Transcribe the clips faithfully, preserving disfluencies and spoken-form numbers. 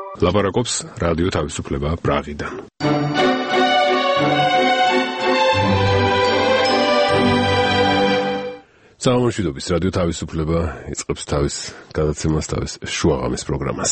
ლაპარაკობს რადიო თავისუფლება პრაღიდან. სამშვიდობის რადიო თავისუფლება იწყებს თავის გადაცემას, თავის შუაღამის პროგრამას.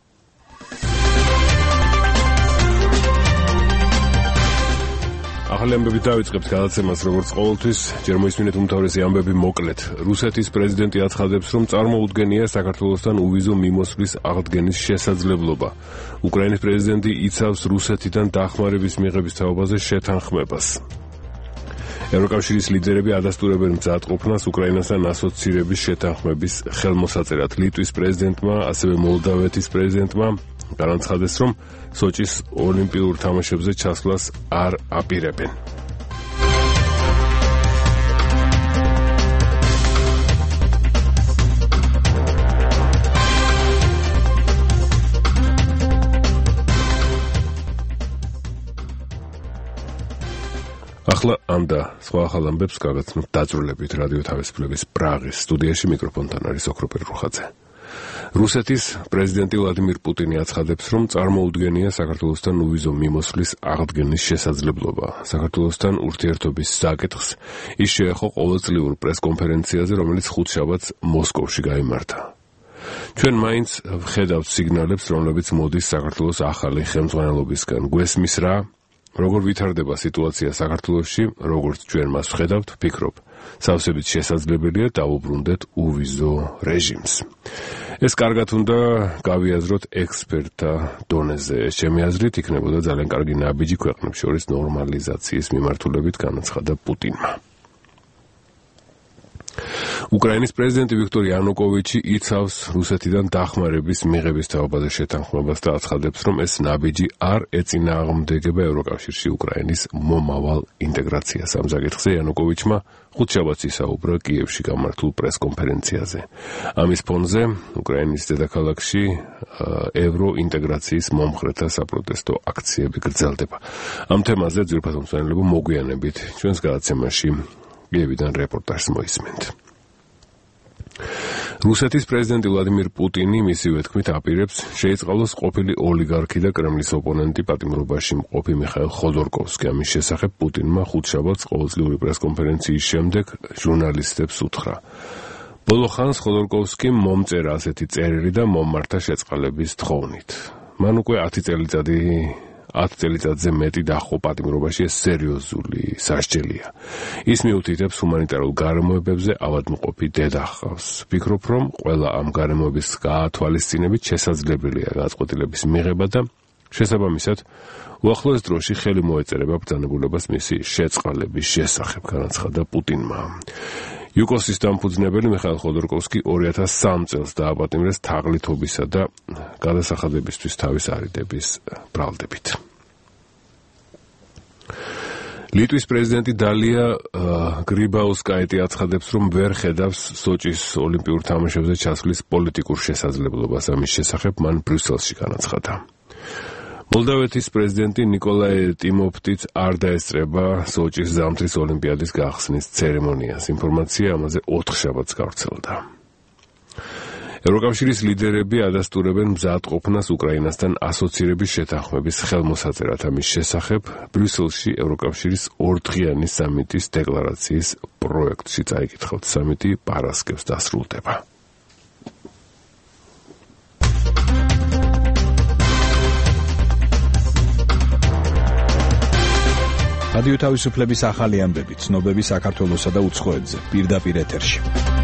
ახალი ამბები დავიწყებთ გადაცემას, როგორც ყოველთვის, ჯერ მოისმინეთ უმთავრესი ამბები მოკლედ. რუსეთის პრეზიდენტი აცხადებს, რომ წარმოუდგენია საქართველოსთან უვიზო მიმოსვლის აღდგენის შესაძლებლობა. უკრაინის პრეზიდენტი იცავს რუსეთიდან დახმარების მიღების თაობაზე შეთანხმებას. ევროკავშირის ლიდერები ადასტურებენ მზადყოფნას უკრაინასთან ასოცირების შეთანხმების ხელმოსაწერად. ლიტვის პრეზიდენტმა, ასევე მოლდავეთის პრეზიდენტმა განაცხადეს, რომ სოჭის ოლიმპიურ თამაშებზე ჩასვლას არ აპირებენ. ახლა ამ და სხვა ახალ ამბებს გაგაცნობთ დაწვრილებით რადიო თავისუფლების პრაღის სტუდიაში. მიკროფონთან არის ოქროპერ რუხაძე. რუსეთის პრეზიდენტი ვლადიმირ პუტინი აცხადებს, რომ წარმოუდგენია საქართველოსთან უვიზო მიმოსვლის აღდგენის შესაძლებლობა. საქართველოსთან ურთიერთობის საკითხს ის შეეხო ყოველწლიურ პრესკონფერენციაზე, რომელიც ხუთშაბათს მოსკოვში გაიმართა. ჩვენ მაინც ვხედავთ სიგნალებს, რომლებიც მოდის საქართველოს ახალი ხელმძღვანელობისგან. გვესმის რა, როგორ ვითარდება სიტუაცია საქართველოში, როგორც ჩვენ მას ვხედავთ, ვფიქრობ, სავსებით შესაძლებელია დავუბრუნდეთ უვიზო რეჟიმს. ეს კარგად უნდა გავიაზროთ ექსპერტთა დონეზე. ეს ჩემი აზრით იქნებოდა ძალიან კარგი ნაბიჯი ქვეყნებს შორის ნორმალიზაციის მიმართულებით, განაცხადა პუტინმა. უკრაინის პრეზიდენტი ვიქტორ იანუკოვიჩი იცავს რუსეთიდან დახმარების მიღების თაობაზე შეთანხმებას და აცხადებს, რომ ეს ნაბიჯი არ ეწინააღმდეგება ევროკავშირში უკრაინის მომავალ ინტეგრაციას. ამ საკითხზე იანუკოვიჩმა ხუთშაბათს ისაუბრა კიევში გამართულ პრესკონფერენციაზე. ამის ფონზე უკრაინის დედაქალაქში ევროინტეგრაციის მომხრეთა საპროტესტო აქციები გრძელდება. ამ თემაზე ძირფასო მსმენელებო მოგვიანებით ჩვენს გადაცემაში კიევიდან რეპორტაჟს მოისმენთ. რუსეთის პრეზიდენტი ვლადიმირ პუტინი მისივე თქმით აპირებს შეიწყალოს ყოფილი ოლიგარქი და კრემლის ოპონენტი პატიმრობაში მყოფი მიხაილ ხოდორკოვსკი. ამის შესახებ პუტინმა ხუთშაბათს ყოველწლიური პრესკონფერენციის შემდეგ ჟურნალისტებს უთხრა. ბოლო ხანს ხოდორკოვსკიმ მომწერა ასეთი წერილი და მომმართა შეწყალების თხოვნით. მან უკვე ათი წელიწადი ათ წელიწადზე მეტი დაჰყო პატიმრობაში. ეს სერიოზული სასჯელია. ის მიუთითებს ჰუმანიტარულ გარემოებებზე ავადმყოფი დედა ჰყავს. ვფიქრობ, რომ ყველა ამ გარემოების გაათვალისწინებით შესაძლებელია გადაწყვეტილების მიღება და შესაბამისად უახლოეს დროში ხელი მოეწერება ბრძანებულებას მისი შეწყალების შესახებ, განაცხადა პუტინმა. იუკოსის დამფუძნებელი მიხაილ ხოდორკოვსკი ორი ათას სამი წელს დააპატიმრეს თაღლითობისა და გადასახადებისთვის თავის არიდების ბრალდებით. ლიტვის პრეზიდენტი დალია გრიბაუსკაიტი აცხადებს, რომ ვერ ხედავს სოჭის ოლიმპიურ თამაშებზე ჩასვლის პოლიტიკურ შესაძლებლობას. ამის შესახებ მან ბრიუსელში განაცხადა. მოლდავეთის პრეზიდენტი ნიკოლაი ტიმოფტიც არ დაესწრება სოჭის ზამთრის ოლიმპიადის გახსნის ცერემონიას. ინფორმაცია ამაზე ოთხშაბათს გავრცელდა. ევროკავშირის ლიდერები ადასტურებენ მზადყოფნას უკრაინასთან ასოცირების შეთანხმების ხელმოსაწერად. ამის შესახებ ბრიუსელში ევროკავშირის ორდღიანი სამიტის დეკლარაციის პროექტში წაიკითხავთ. სამიტი პარასკევს დასრულდება. რადიო თავისუფლების ახალი ამბები, ცნობები საქართველოსა და უცხოეთზე, პირდაპირ ეთერში.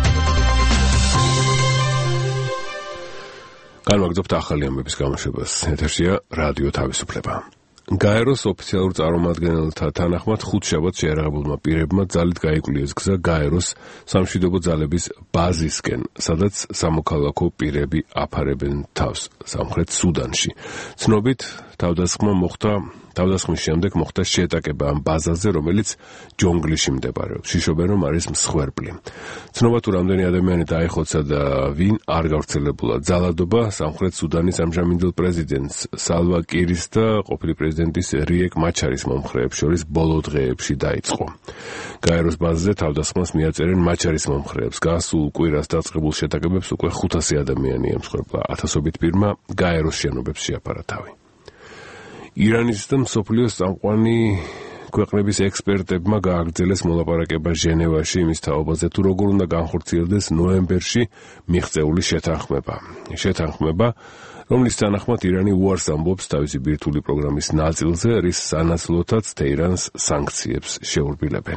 განვაგრძობთ ახალი ამბების გამოშვებას. ეთერშია რადიო თავისუფლება. გაეროს ოფიციალურ წარმომადგენელთა თანახმად ხუთშაბათს შეიარაღებულმა პირებმა ძალით გაიკვლიეს გზა გაეროს სამშვიდობო ძალების ბაზისკენ, სადაც სამოქალაქო პირები აფარებენ თავს სამხრეთ სუდანში. ცნობით, თავდასხმა მოხდა თავდასხმის შემდეგ მოხდა შეტაკება ამ ბაზაზე, რომელიც ჯონგლიში მდებარეობს. შიშობენ, რომ არის მსხვერპლი. ცნობა თუ რამდენი ადამიანი დაიხოცა და ვინ არ გავრცელებულა. ძალადობა სამხრეთ სუდანის ამჟამინდელ პრეზიდენტს სალვა კირის და ყოფილი პრეზიდენტის რიეკ მაჩარის მომხრეებს შორის ბოლო დღეებში დაიწყო. გაეროს ბაზაზე თავდასხმას მიაწერენ მაჩარის მომხრეებს. გასულ კვირას დაწყებულ შეტაკებებს უკვე ხუთასი ადამიანი ემსხვერპლა. ათასობით პირმა გაეროს შენობებს შეაფარა თავი. ირანის და მსოფლიოს წამყვანი ქვეყნების ექსპერტებმა გააგრძელეს მოლაპარაკება ჟენევაში იმის თაობაზე, თუ როგორ უნდა განხორციელდეს ნოემბერში მიღწეული შეთანხმება. შეთანხმება, რომლის თანახმად ირანი უარს ამბობს თავისი ბირთვული პროგრამის ნაწილზე, რის სანაცვლოდაც თეირანს სანქციებს შეურბილებენ.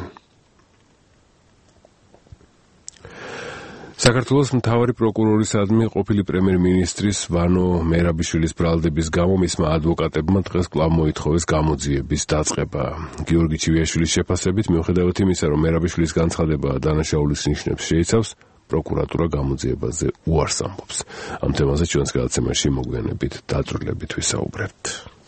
საქართველოს მთავარი პროკურორისადმი ყოფილი პრემიერ-მინისტრის ვანო მერაბიშვილის ბრალდების გამო მისმა ადვოკატებმა დღეს კვლავ მოითხოვეს გამოძიების დაწყება. გიორგი ჩივიაშვილის შეფასებით, მიუხედავად იმისა, რომ მერაბიშვილის განცხადება დანაშაულის ნიშნებს შეიცავს, პროკურატურა გამოძიებაზე უარს ამბობს. ამ თემაზე ჩვენს გადაცემაში მოგვიანებით დაწვრილებით ვისაუბრებთ.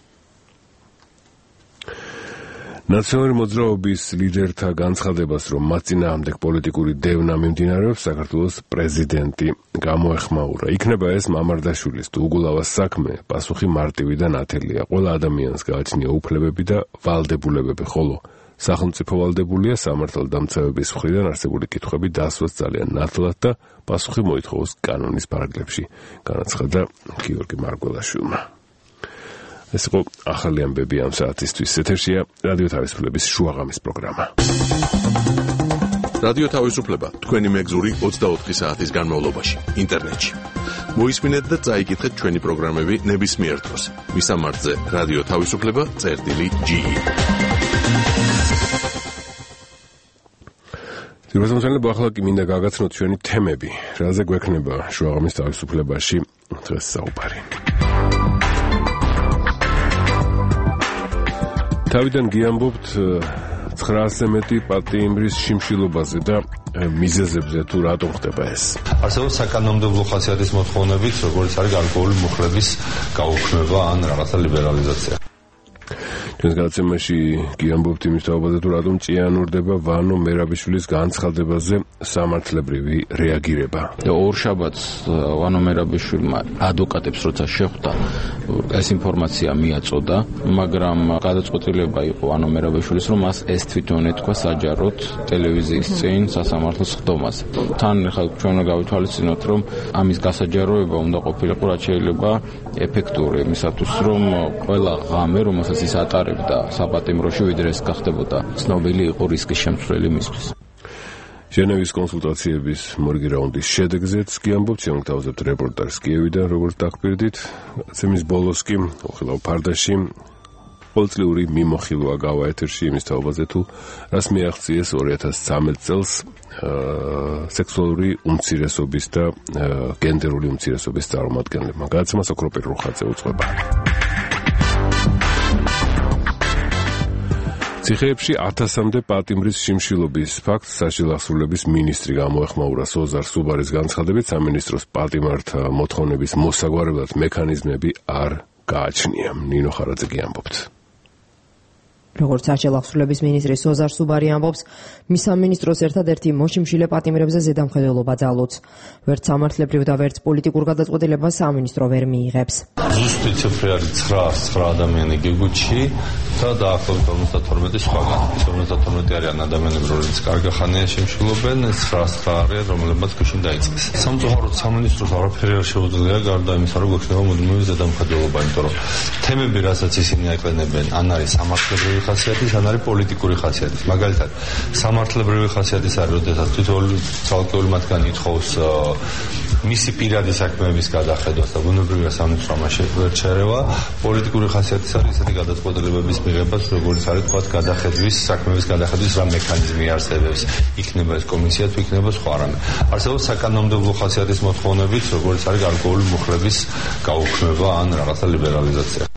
ნაციონალური მოძრაობის ლიდერთა განცხადებას, რომ მათ წინააღმდეგ პოლიტიკური დევნა მიმდინარეობს, საქართველოს პრეზიდენტი გამოეხმაურა. იქნება ეს მამარდაშვილის თუ უგულავას საქმე, პასუხი მარტივი და ნათელია. ყველა ადამიანს გააჩნია უფლებები და ვალდებულებები, ხოლო სახელმწიფო ვალდებულია სამართალდამცავების მხრიდან არსებული კითხვები დასვას ძალიან ნათლად და პასუხი მოითხოვოს კანონის პარაგრაფში, განაცხადა გიორგი მარგველაშვილმა. ეს იყო ახალი ამბები ამ საათისთვის. ეთერშია რადიო თავისუფლების შუაღამის პროგრამა. რადიო თავისუფლება თქვენი მეგზური ოცდაოთხი საათის განმავლობაში ინტერნეტში. მოისმინეთ და წაიკითხეთ ჩვენი პროგრამები ნებისმიერ დროს. მისამართზე რადიო თავისუფლება წერტილი ჯი. ძირითადად ახლა კი მინდა გაგაცნოთ ჩვენი თემები, რაზე გვექნება შუაღამის თავისუფლებაში დღეს საუბარი. თავიდან გიამბობთ ცხრაასზე მეტი პატიმრის შიმშილობაზე და მიზეზებზე, თუ რატომ ხდება ეს. არსებობს საკანონმდებლო ხასიათის მოთხოვნებით, როგორც არის გარკვეული მუხლების გაუქმება ან რაღაცა ლიბერალიზაცია. ჩვენს გადაცემაში გიამბობთ იმის თაობაზე, თუ რატომ ჭიანურდება ვანო მერაბიშვილის განცხადებაზე სამართლებრივი რეაგირება. ორშაბათს ვანო მერაბიშვილმა ადვოკატებს როცა შეხვდა, ეს ინფორმაცია მიაწოდა, მაგრამ გადაწყვეტილება იყო ვანო მერაბიშვილის, რომ მას ეს თვითონ ეთქვა საჯაროდ ტელევიზიის წინ სასამართლოს ხდომაზე. თან ხა ჩვენ გავითვალისწინოთ, რომ ამის გასაჯაროება უნდა ყოფილიყო რაც შეიძლება ეფექტური, იმისათვის რომ ყველა ღამე, რომელსაც ის ატარებდა და საპატიმროში, ვიდრე ეს გახდებოდა ცნობილი იყო რისკის შემცვლელი მისთვის. ჟენევის კონსულტაციების მორიგი რაუნდის შედეგზეც გიამბობთ, შემოგთავაზებთ რეპორტაჟს კიევიდან, როგორც დაგპირდით. გაცემის ბოლოს კი უხილავ ფარდაში ყოველწლიური მიმოხილვა გავა ეთერში იმის თაობაზე, თუ რას მიაღწიეს ორი ათას ცხრამეტ წელს სექსუალური უმცირესობის და გენდერული უმცირესობის წარმომადგენლებმა. გადაცემას ოქროპირ რუხაძე უძღვება. ციხეებში ათასამდე პატიმრის შიმშილობის ფაქტს საჯელახსრულების მინისტრი გამოეხმაურა. სოზარ სუბარის განცხადებით, სამინისტროს პატიმართა მოთხოვნების მოსაგვარებლად მექანიზმები არ გააჩნია. ნინო ხარაძე ამბობთ. როგორც საჯელახსრულების მინისტრი სოზარ სუბარი ამბობს, მის სამინისტროს ერთადერთი მოშიმშილე პატიმრებზე ზედამხედველობა ძალუց. ვერც სამართლებრივ და ვერც პოლიტიკურ გადაწყვეტილებას სამინისტრო ვერ მიიღებს. ზუსტი ციფრი არის ცხრაას ცხრა ადამიანი გიგუჩი და დაახლოებით ორმოცდათორმეტი სხვაგან. ის ორმოცდათორმეტი არიან ადამიანები, რომლებიც კარგი ხანია შიმშილობენ, ცხრაას ცხრა არიან, რომლებიც გუშინ დაიწყეს. სამწუხაროდ სამინისტროს არაფერი არ შეუძლია, გარდა იმისა, რომ გვექნება მუდმივი ზედამხედველობა, იმიტომ რომ თემები, რასაც ისინი აყენებენ, ან არის სამართლებრივი ხასიათის, ან არის პოლიტიკური ხასიათის. მაგალითად, სამართლებრივი ხასიათის არის, როდესაც თითოეული ცალკეული მათგანი ითხოვს მისი პირადი საქმეების გადახედვას და ბუნებრივია სამინისტრო ამაში ვერ ჩერევა. პოლიტიკური ხასიათის არის ისეთი გადაწყვეტილებების მიღებას, როგორც არის თქვა გადახედვის, საქმეების გადახედვის რა მექანიზმი არსებობს. იქნება ეს კომისია თუ იქნება სხვა რამე. არსებობს საკანონმდებლო ხასიათის მოთხოვნებით, როგორც არის გარკვეული მუხლების გაუქმება ან რაღაცა ლიბერალიზაცია.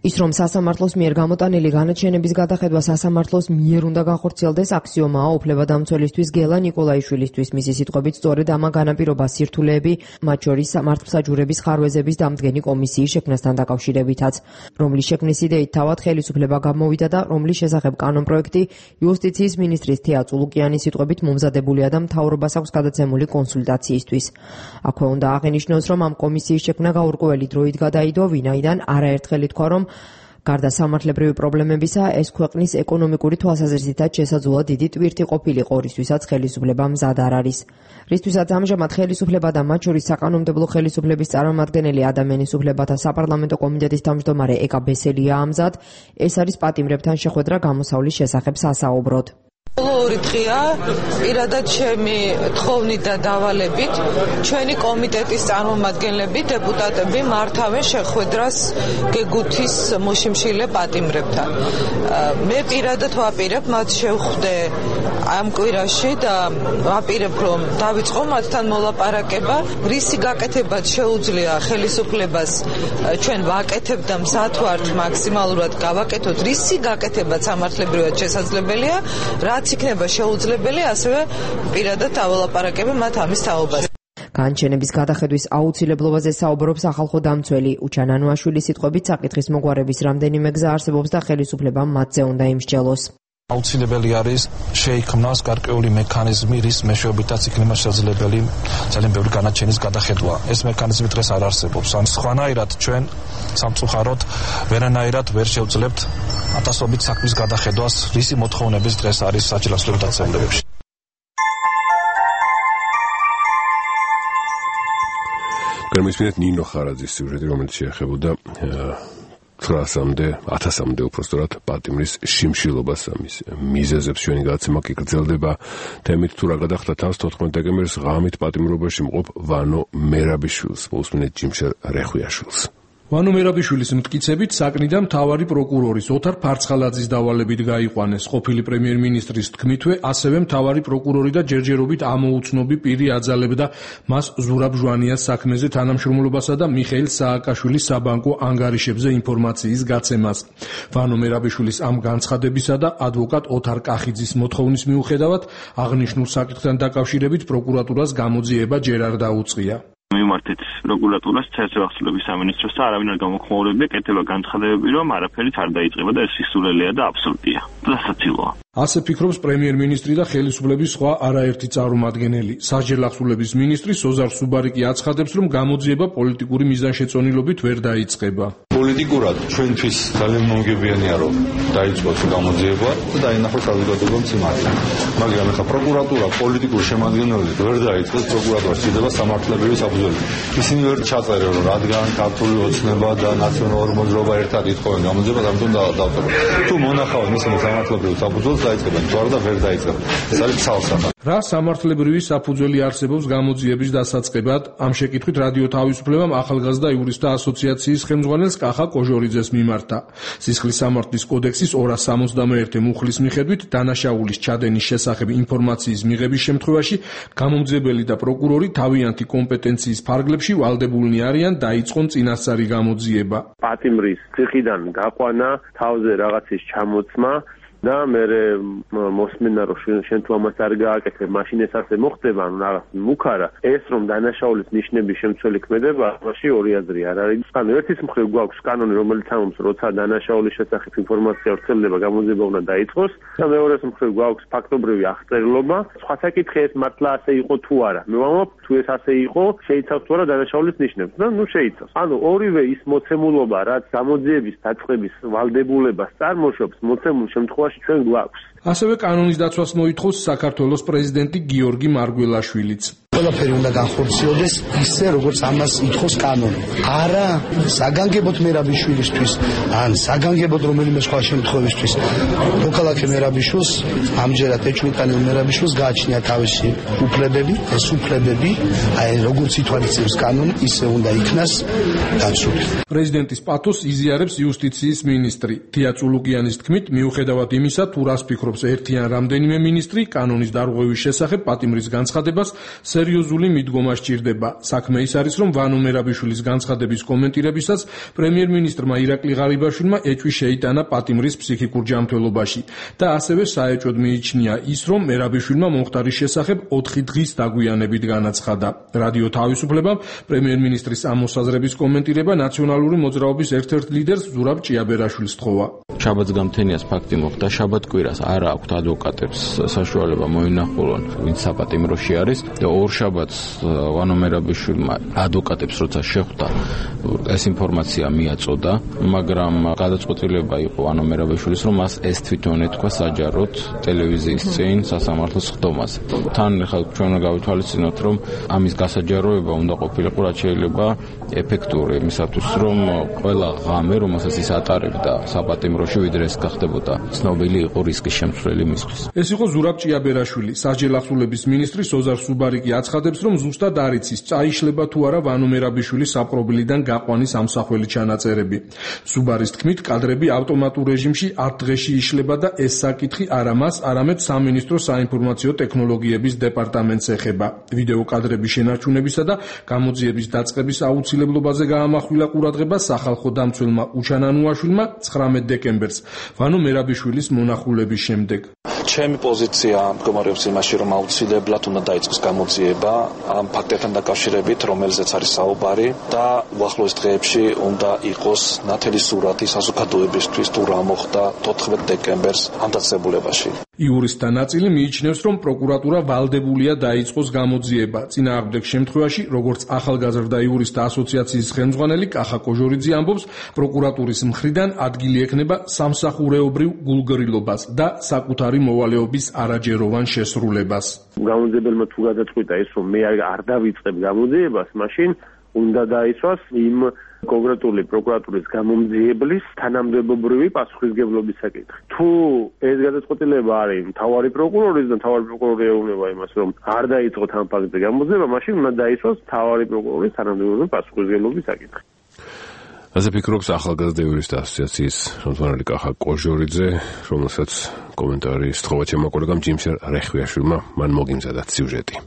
ის რომ სასამართლოს მიერ გამოტანილი განაჩენების გადახედვა სასამართლოს მიერ უნდა განხორციელდეს აქსიომაა უფლებადამცველისთვის გელა ნიკოლაიშვილისთვის. მისი სიტყვებით სწორედ ამან განაპირობა სირთულეები, მათ შორის მართლმსაჯურების ხარვეზების დამდგენი კომისიის შექმნასთან დაკავშირებითაც, რომლის შექმნის იდეით თავად ხელისუფლება გამოვიდა და რომლის შესახებ კანონპროექტი იუსტიციის მინისტრის თეა წულუკიანის სიტყვებით მომზადებულია და მთავრობას აქვს გადაცემული კონსულტაციისთვის. აქვე უნდა აღინიშნოს, რომ ამ კომისიის შექმნა გაურკვეველი დროით გადაიდო, ვინაიდან არაერთხელ ითქვა, რომ გარდა სამართლებრივი პრობლემებისა, ეს ქვეყნის ეკონომიკური თვალსაზრისითაც შესაძლოა დიდი ტვირთი ყოფილიყო, რისთვისაც ხელისუფლება მზად არ არის. რისთვისაც ამჟამად ხელისუფლება და მათ შორის საკანონმდებლო ხელისუფლების წარმომადგენელი ადამიანის უფლებათა საპარლამენტო კომიტეტის თავმჯდომარე ეკა ბესელია ამზად, ეს არის პატიმრებთან შეხვედრა გამოსავლის შესახებ სასაუბროდ. ორი დღეა პირადად ჩემი თხოვნით და დავალებით ჩვენი კომიტეტის წარმომადგენლები დეპუტატები მართავენ შეხვედრას გეგუთის მოშიმშილე პატიმრებთან. მე პირადად ვაპირებ მათ შევხვდე ამ კვირაში და ვაპირებ რომ დავიწყო მათთან მოლაპარაკება, რისი გაკეთებაც შეუძლია ხელისუფლებას ჩვენ ვაკეთებ და მზად ვართ მაქსიმალურად გავაკეთოთ, რისი გაკეთებაც სამართლებრივად შესაძლებელია, რაც იქნება შეუძლებელი, ასევე პირადად დავალაპარაკები მათ ამის თაობას. განჩენების გადახედვის აუცილებლობაზე საუბრობს ახალხო დამცველი უჩან ანუაშვილის სიტყვებით, საკითხის მოგვარების რამდენიმე გზა არსებობს და ხელისუფლებამ მათზე უნდა იმსჯელოს. აუცილებელი არის შეიქმნას გარკვეული მექანიზმი, რის მეშვეობითაც იქნება შესაძლებელი ძალიან ბევრი განაჩენის გადახედვა. ეს მექანიზმი დღეს არ არსებობს. ან სხვანაირად ჩვენ სამწუხაროდ ვერანაირად ვერ შევძლებთ ათასობით საქმის გადახედვას, რისი მოთხოვნების დღეს არის საჯელახსოვრებო დაწესებულებებში. გამისმინეთ ნინო ხარაძის სიუჟეტი, რომელიც შეეხებოდა ცხრაასამდე, ათასამდე უпростоრად პატიმრის შიმშილობას ამის მიზეზებს. ჩვენი გადაცემა კი გრძელდება თემით თუ რა გადახდა თავს თოთხმეტ დეკემბერს ღამით პატიმრობაში მყოფ ვანო მერაბიშვილს. მოусმინეთ ჯიმშერ რეხვიაშვილს. ვანო მერაბიშვილის მტკიცებით საკნიდან მთავარი პროკურორის ოთარ ფარცხალაძის დავალებით გაიყვანეს. ყოფილი პრემიერ-მინისტრის თქმითვე, ასევე მთავარი პროკურორი და ჯერჯერობით ამოუცნობი პირი აძალებდა მას ზურაბ ჟვანიას საქმეზე თანამშრომლობასა და მიხეილ სააკაშვილის საბანკო ანგარიშებზე ინფორმაციის გაცემას. ვანო მერაბიშვილის ამ განცხადებისა და ადვოკატ ოთარ კახიძის მოთხოვნის მიუხედავად, აღნიშნულ საკითხთან დაკავშირებით პროკურატურას გამოძიება ჯერ არ დაუწყია. მიმართეთ პროკურატურას საერთაშორისო სამინისტროს და არავინ არ გამოხმაურებდა კეთება განცხადებები, რომ არაფერით არ დაიწყება და ეს სისულელეა და აბსურდია. დასაცილოა. ასე ფიქრობს პრემიერ-მინისტრი და ხელისუფლების სხვა არაერთი წარმომადგენელი. სასჯელახსოვრების მინისტრი სოზარ სუბარიკი აცხადებს, რომ გამოძიება პოლიტიკური მიზანშეწონილობით ვერ დაიწყება. პოლიტიკურად ჩვენთვის ძალიან მომგებიანია, რომ დაიწყოს გამოძიება და დაინახოს საზოგადოებამ სიმართლე. მაგრამ ახლა პროკურატურა პოლიტიკური შემადგენლობით ვერ დაიწყოს, პროკურატურას სჭირდება სამართლებრივი საფუძველი. ისინი ვერ ჩაწერენ, რომ რადგან ქართული ოცნება და ნაციონალური მოძრაობა ერთად ითხოვენ გამოძიებას, ამიტომ დავწერთ. თუ მონახავენ ისინი სამართლებრივ საფუძველს დაიწყებენ, თუ არა და ვერ დაიწყებენ. ეს არის ცალსახად. რა სამართლებრივი საფუძველი არსებობს გამოძიების დასაწყებად? ამ შეკითხვით რადიო თავისუფლებამ ახალგაზრდა იურისტთა ასოციაციის ხელმძღვანელს კახა კოჟორიძეს მიმართა. სისხლის სამართლის კოდექსის ორას სამოცდამეერთე მუხლის მიხედვით დანაშაულის ჩადენის შესახებ ინფორმაციის მიღების შემთხვევაში გამომძიებელი და პროკურორი თავიანთი კომპეტენციის ფარგლებში ვალდებულნი არიან დაიწყონ წინასწარი გამოძიება. პატიმრის ციხიდან გაყვანა, თავზე რაღაცის ჩამოცმა და მე მოსმენა რომ შენ თუ ამას არ გააკეთებ, მაშინ ეს ასე მოხდება, ანუ რაღაც მუქარა. ეს რომ დანაშაულის ნიშნების შემცველი ქმედება, მაშინ ორი აზრი არ არის. ანუ ერთის მხრივ გვაქვს კანონი, რომელიც ამობს, როცა დანაშაულის შესახებ ინფორმაცია ვრცელდება, გამოძიება უნდა დაიწყოს და მეორეს მხრივ გვაქვს ფაქტობრივი აღწერილობა. სხვა საკითხი ეს მართლა ასე იყო თუ არა. მე ვამბობ, თუ ეს ასე იყო, შეიცავს თუ არა დანაშაულის ნიშნებს და ნუ შეიცავს. ანუ ორივე ის მოცემულობა, რაც გამოძიების დაწყების ვალდებულებას წარმოშობს, მოცემულ შემთხვევაში ჩვენ გვაქვს. ასევე კანონის დაცვას მოითხოვს საქართველოს პრეზიდენტი გიორგი მარგველაშვილიც. ყველაფერი უნდა განხორციელდეს ისე, როგორც ამას ითხოვს კანონი. არა საგანგებოდ მერაბიშვილისთვის, ან საგანგებოდ რომელიმე სხვა შემთხვევისთვის. მოქალაქე მერაბიშვილს, ამჯერად ეჭვმიტანილ მერაბიშვილს გააჩნია თავისი უფლებები, ეს უფლებები, აი როგორც ითვალისწინებს კანონი, ისე უნდა იქნას დაცული. პრეზიდენტის პათოს იზიარებს იუსტიციის მინისტრი. თეა წულუკიანის თქმით, მიუხედავად იმისა, თუ რას ფიქრობს ერთი ან რამდენიმე მინისტრი კანონის დარღვევის შესახებ პატიმრის განცხადებას, სერიოზული მიდგომა სჭირდება. საქმე ის არის, რომ ვანო მერაბიშვილის განცხადების კომენტირებისას პრემიერ-მინისტრმა ირაკლი ღარიბაშვილმა ეჭვი შეიტანა პატიმრის ფსიქიკურ ჯანმრთელობაში და ასევე საეჭვოდ მიიჩნია ის, რომ მერაბიშვილმა მომხდარის შესახებ ოთხი დღის დაგვიანებით განაცხადა. რადიო თავისუფლებამ პრემიერ-მინისტრის ამ მოსაზრების კომენტირება ნაციონალური მოძრაობის ერთ-ერთ ლიდერს ზურაბ ჭიაბერაშვილს თხოვა. შაბათს გამთენიას ფაქტი მოხდა. შაბათ კვირას არ აქვთ ადვოკატებს საშუალება მოინახულონ, ვინც საპატიმროში არის და ორ შაბათს ვანო მერაბიშვილმა ადვოკატებს როცა შეხვდა ეს ინფორმაცია მიაწოდა, მაგრამ გადაწყვეტილება იყო ვანო მერაბიშვილის, რომ მას ეს თვითონ ეთქვა საჯაროდ ტელევიზიის წინ სასამართლოს ხდომაზე. თან ხალ ჩვენ გავითვალისწინოთ, რომ ამის გასაჯაროება უნდა ყოფილიყო რაც შეიძლება ეფექტური, იმისათვის რომ ყველა ღამე, რომელსაც ის ატარებდა საპატიმროში, ვიდრე ეს გახდებოდა ცნობილი იყო რისკის შემცვლელი მისთვის. ეს იყო ზურაბ ჭიაბერაშვილი. სასჯელ ახსულების მინისტრი სოზარ სუბარიკი აცხადებს, რომ ზუსტად არ იცის, წაიშლება თუ არა ვანო მერაბიშვილის საპყრობილიდან გაყვანის ამსახველი ჩანაწერები. სუბარის თქმით, კადრები ავტომატურ რეჟიმში ათ დღეში იშლება და ეს საკითხი არა მას, არამედ სამინისტრო საინფორმაციო ტექნოლოგიების დეპარტამენტს ეხება. ვიდეო კადრების შენარჩუნებისა და გამოძიების დაწყების აუცილებლობაზე გაამახვილა ყურადღება სახალხო დამცველმა უჩან ანუაშვილმა ცხრამეტ დეკემბერს ვანო მერაბიშვილის მონახულების შემდეგ. ჩემი პოზიცია მდგომარეობს იმაში, რომ აუცილებლად უნდა დაიწყოს გამოძიება ამ ფაქტებთან დაკავშირებით, რომელზეც არის საუბარი და უახლოეს დღეებში უნდა იყოს ნათელი სურათი საზოგადოებისთვის თუ რა მოხდა თოთხმეტ დეკემბერს ამ დაწესებულებაში. იურისტთა ნაწილი მიიჩნევს, რომ პროკურატურა ვალდებულია დაიწყოს გამოძიება. წინააღმდეგ შემთხვევაში, როგორც ახალგაზრდა იურისტთა ასოციაციის ხელმძღვანელი კახა კოჟორიძე ამბობს, პროკურატურის მხრიდან ადგილი ექნება სამსახურეობრივ გულგრილობას და საკუთარი მოვალეობის არაჯეროვან შესრულებას. გამოძიებელმა თუ გადაწყვიტა ის, რომ მე არ დავიწყებ გამოძიებას, მაშინ უნდა დაიცვას იმ კონკრეტული პროკურატურის გამომძიებლის თანამდებობრივი პასუხისმგებლობის საკითხი. თუ ეს გადაწყვეტილება არის მთავარი პროკურორის და მთავარი პროკურორი ეუბნება იმას, რომ არ დაიწყოთ ამ ფაქტზე გამოძიება, მაშინ უნდა დაიცვას მთავარი პროკურორის თანამდებობრივი პასუხისმგებლობის საკითხი. ასე ფიქრობს ახალგაზრდა იურისტთა ასოციაციის ხელმძღვანელი კახა კოჟორიძე, რომელსაც კომენტარი სთხოვა ჩემმა კოლეგამ ჯიმშერ რეხვიაშვილმა, მან მოგიმზადა სიუჟეტი.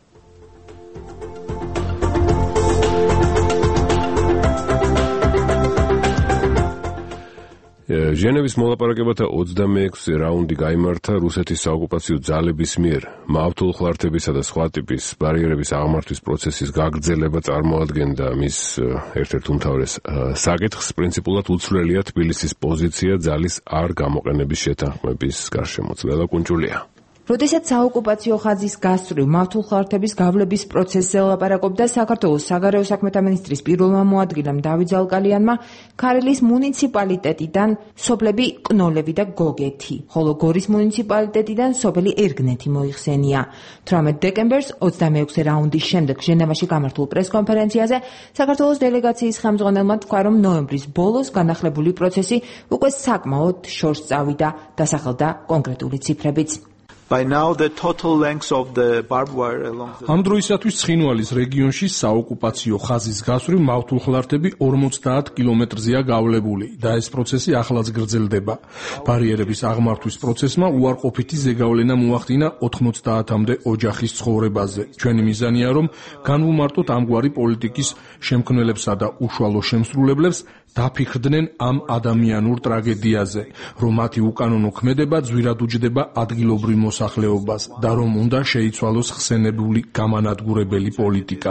ჟენევის მოლაპარაკებათა ოცდამეექვსე რაუნდი გაიმართა რუსეთის საოკუპაციო ძალების მიერ. მავთულ ხლართებისა და სხვა ტიპის ბარიერების აღმართვის პროცესის გაგრძელება წარმოადგენდა მის ერთ-ერთ უმთავრეს საკითხს. პრინციპულად უცვლელია თბილისის პოზიცია ძალის არ გამოყენების შეთანხმების გარშემო. წლელა კუნჭულია. როდესაც საოკუპაციო ხაზის გასწვრივ მავთულ ხლართების გავლების პროცესზე ლაპარაკობდა საქართველოს საგარეო საქმეთა მინისტრის პირველმა მოადგილემ დავით ზალკალიანმა, ქარელის მუნიციპალიტეტიდან სოფლები კნოლევი და გოგეთი, ხოლო გორის მუნიციპალიტეტიდან სოფელი ერგნეთი მოიხსენია. თვრამეტ დეკემბერს ოცდამეექვსე რაუნდის შემდეგ ჟენევაში გამართულ პრესკონფერენციაზე საქართველოს დელეგაციის ხელმძღვანელმა თქვა, რომ ნოემბრის ბოლოს განახლებული პროცესი უკვე საკმაოდ შორს წავიდა, დასახელდა კონკრეტული ციფრებიც. By now the total length of the barbed wire along the ამ დროისათვის ცხინვალის რეგიონში საოკუპაციო ხაზის გასწვრივ მავთულ ხლართები ორმოცდაათ კილომეტრზეა გავლებული და ეს პროცესი ახლაც გრძელდება. ბარიერების აღმართვის პროცესმა უარყოფითი ზეგავლენა მოახდინა ოთხმოცდაათამდე ოჯახის ცხოვრებაზე. ჩვენი მიზანია, რომ განვუმარტოთ ამგვარი პოლიტიკის შემქმნელებსა და უშუალო შემსრულებლებს დაფიქრდნენ ამ ადამიანურ ტრაგედიაზე, რომ მათი უკანონო ქმედება ძვირად უჯდება ადგილობრივ მოსახლეობას და რომ უნდა შეიცვალოს ხსენებული გამანადგურებელი პოლიტიკა.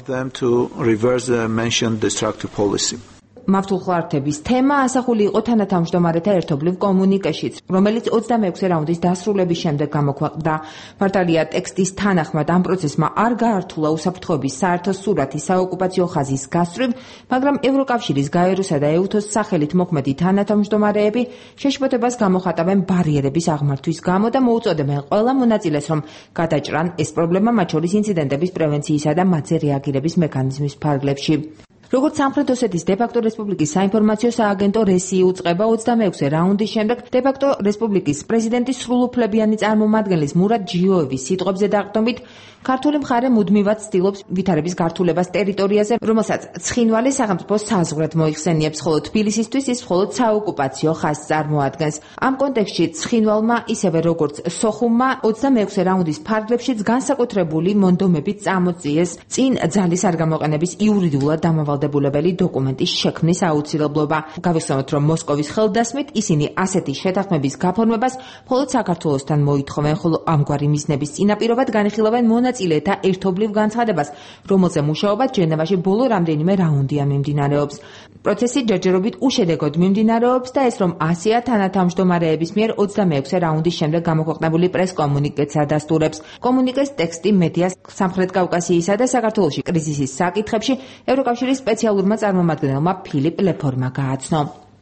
მავთულ ხლართების თემა ასახული იყო თანათავმჯდომარეთა ერთობლივ კომუნიკეშიც, რომელიც ოცდამეექვსე რაუნდის დასრულების შემდეგ გამოქვეყნდა. მართალია ტექსტის თანახმად ამ პროცესმა არ გაართულა უსაფრთხოების საერთო სურათი საოკუპაციო ხაზის გასწვრივ, მაგრამ ევროკავშირის გაეროსა და ეუთოს სახელით მოქმედი თანათავმჯდომარეები შეშფოთებას გამოხატავენ ბარიერების აღმართვის გამო და მოუწოდებენ ყველა მონაწილეს, რომ გადაჭრან ეს პრობლემა მათ შორის ინციდენტების პრევენციისა და მათზე რეაგირების მექანიზმის ფარგლებში. როგორც სამხრეთ ოსეთის დე-ფაქტო რესპუბლიკის საინფორმაციო სააგენტო რესი უწყება ოცდამეექვსე რაუნდის შემდეგ დე-ფაქტო რესპუბლიკის პრეზიდენტის სრულუფლებიანი წარმომადგენლის მურად ჯიოევის სიტყვებზე დაყრდნობით ქართული მხარე მუდმივად ცდილობს ვითარების გართულებას ტერიტორიაზე, რომელსაც ცხინვალი სახელმწიფოს საზღვრად მოიხსენიებს, ხოლო თბილისისთვის ის მხოლოდ საოკუპაციო ხაზს წარმოადგენს. ამ კონტექსტში ცხინვალმა ისევე როგორც სოხუმმა ოცდამეექვსე რაუნდის ფარგლებშიც განსაკუთრებული მონდომებით წამოწიეს წინ ძალის არ გამოყენების იურიდიულად დამავალდებულებელი დოკუმენტის შექმნის აუცილებლობა. გავიხსენოთ, რომ მოსკოვის ხელდასმით ისინი ასეთი შეთანხმების გაფორმებას მხოლოდ საქართველოსთან მოითხოვენ, ხოლო ამგვარი მიზნების წინაპირობად განიხილავენ მონაწილეთა ერთობლივ განცხადებას, რომელზე მუშაობა ჯენევაში ბოლო რამდენიმე რაუნდია მიმდინარეობს. პროცესი ჯერჯერობით უშედეგოდ მიმდინარეობს და ეს რომ ასია თანათავმჯდომარეების მიერ ოცდამეექვსე რაუნდის შემდეგ გამოქვეყნებული პრეს-კომუნიკეც ადასტურებს. კომუნიკეს ტექსტი მედიას სამხრეთ კავკასიისა და საქართველოში კრიზისის საკითხებში ევროკავშირის სპეციალურმა წარმომადგენელმა ფილიპ ლეფორმმა გააცნო.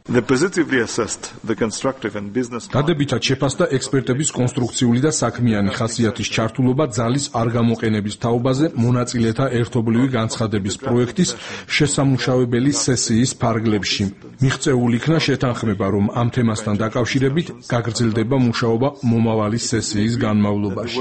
დადებითად შეფასდა ექსპერტების კონსტრუქციული და საქმიანი ხასიათის ჩართულობა ძალის არ გამოყენების თაობაზე მონაწილეთა ერთობლივი განცხადების პროექტის შესამუშავებელი სესიის ფარგლებში. მიღწეულ იქნა შეთანხმება, რომ ამ თემასთან დაკავშირებით გაგრძელდება მუშაობა მომავალი სესიის განმავლობაში.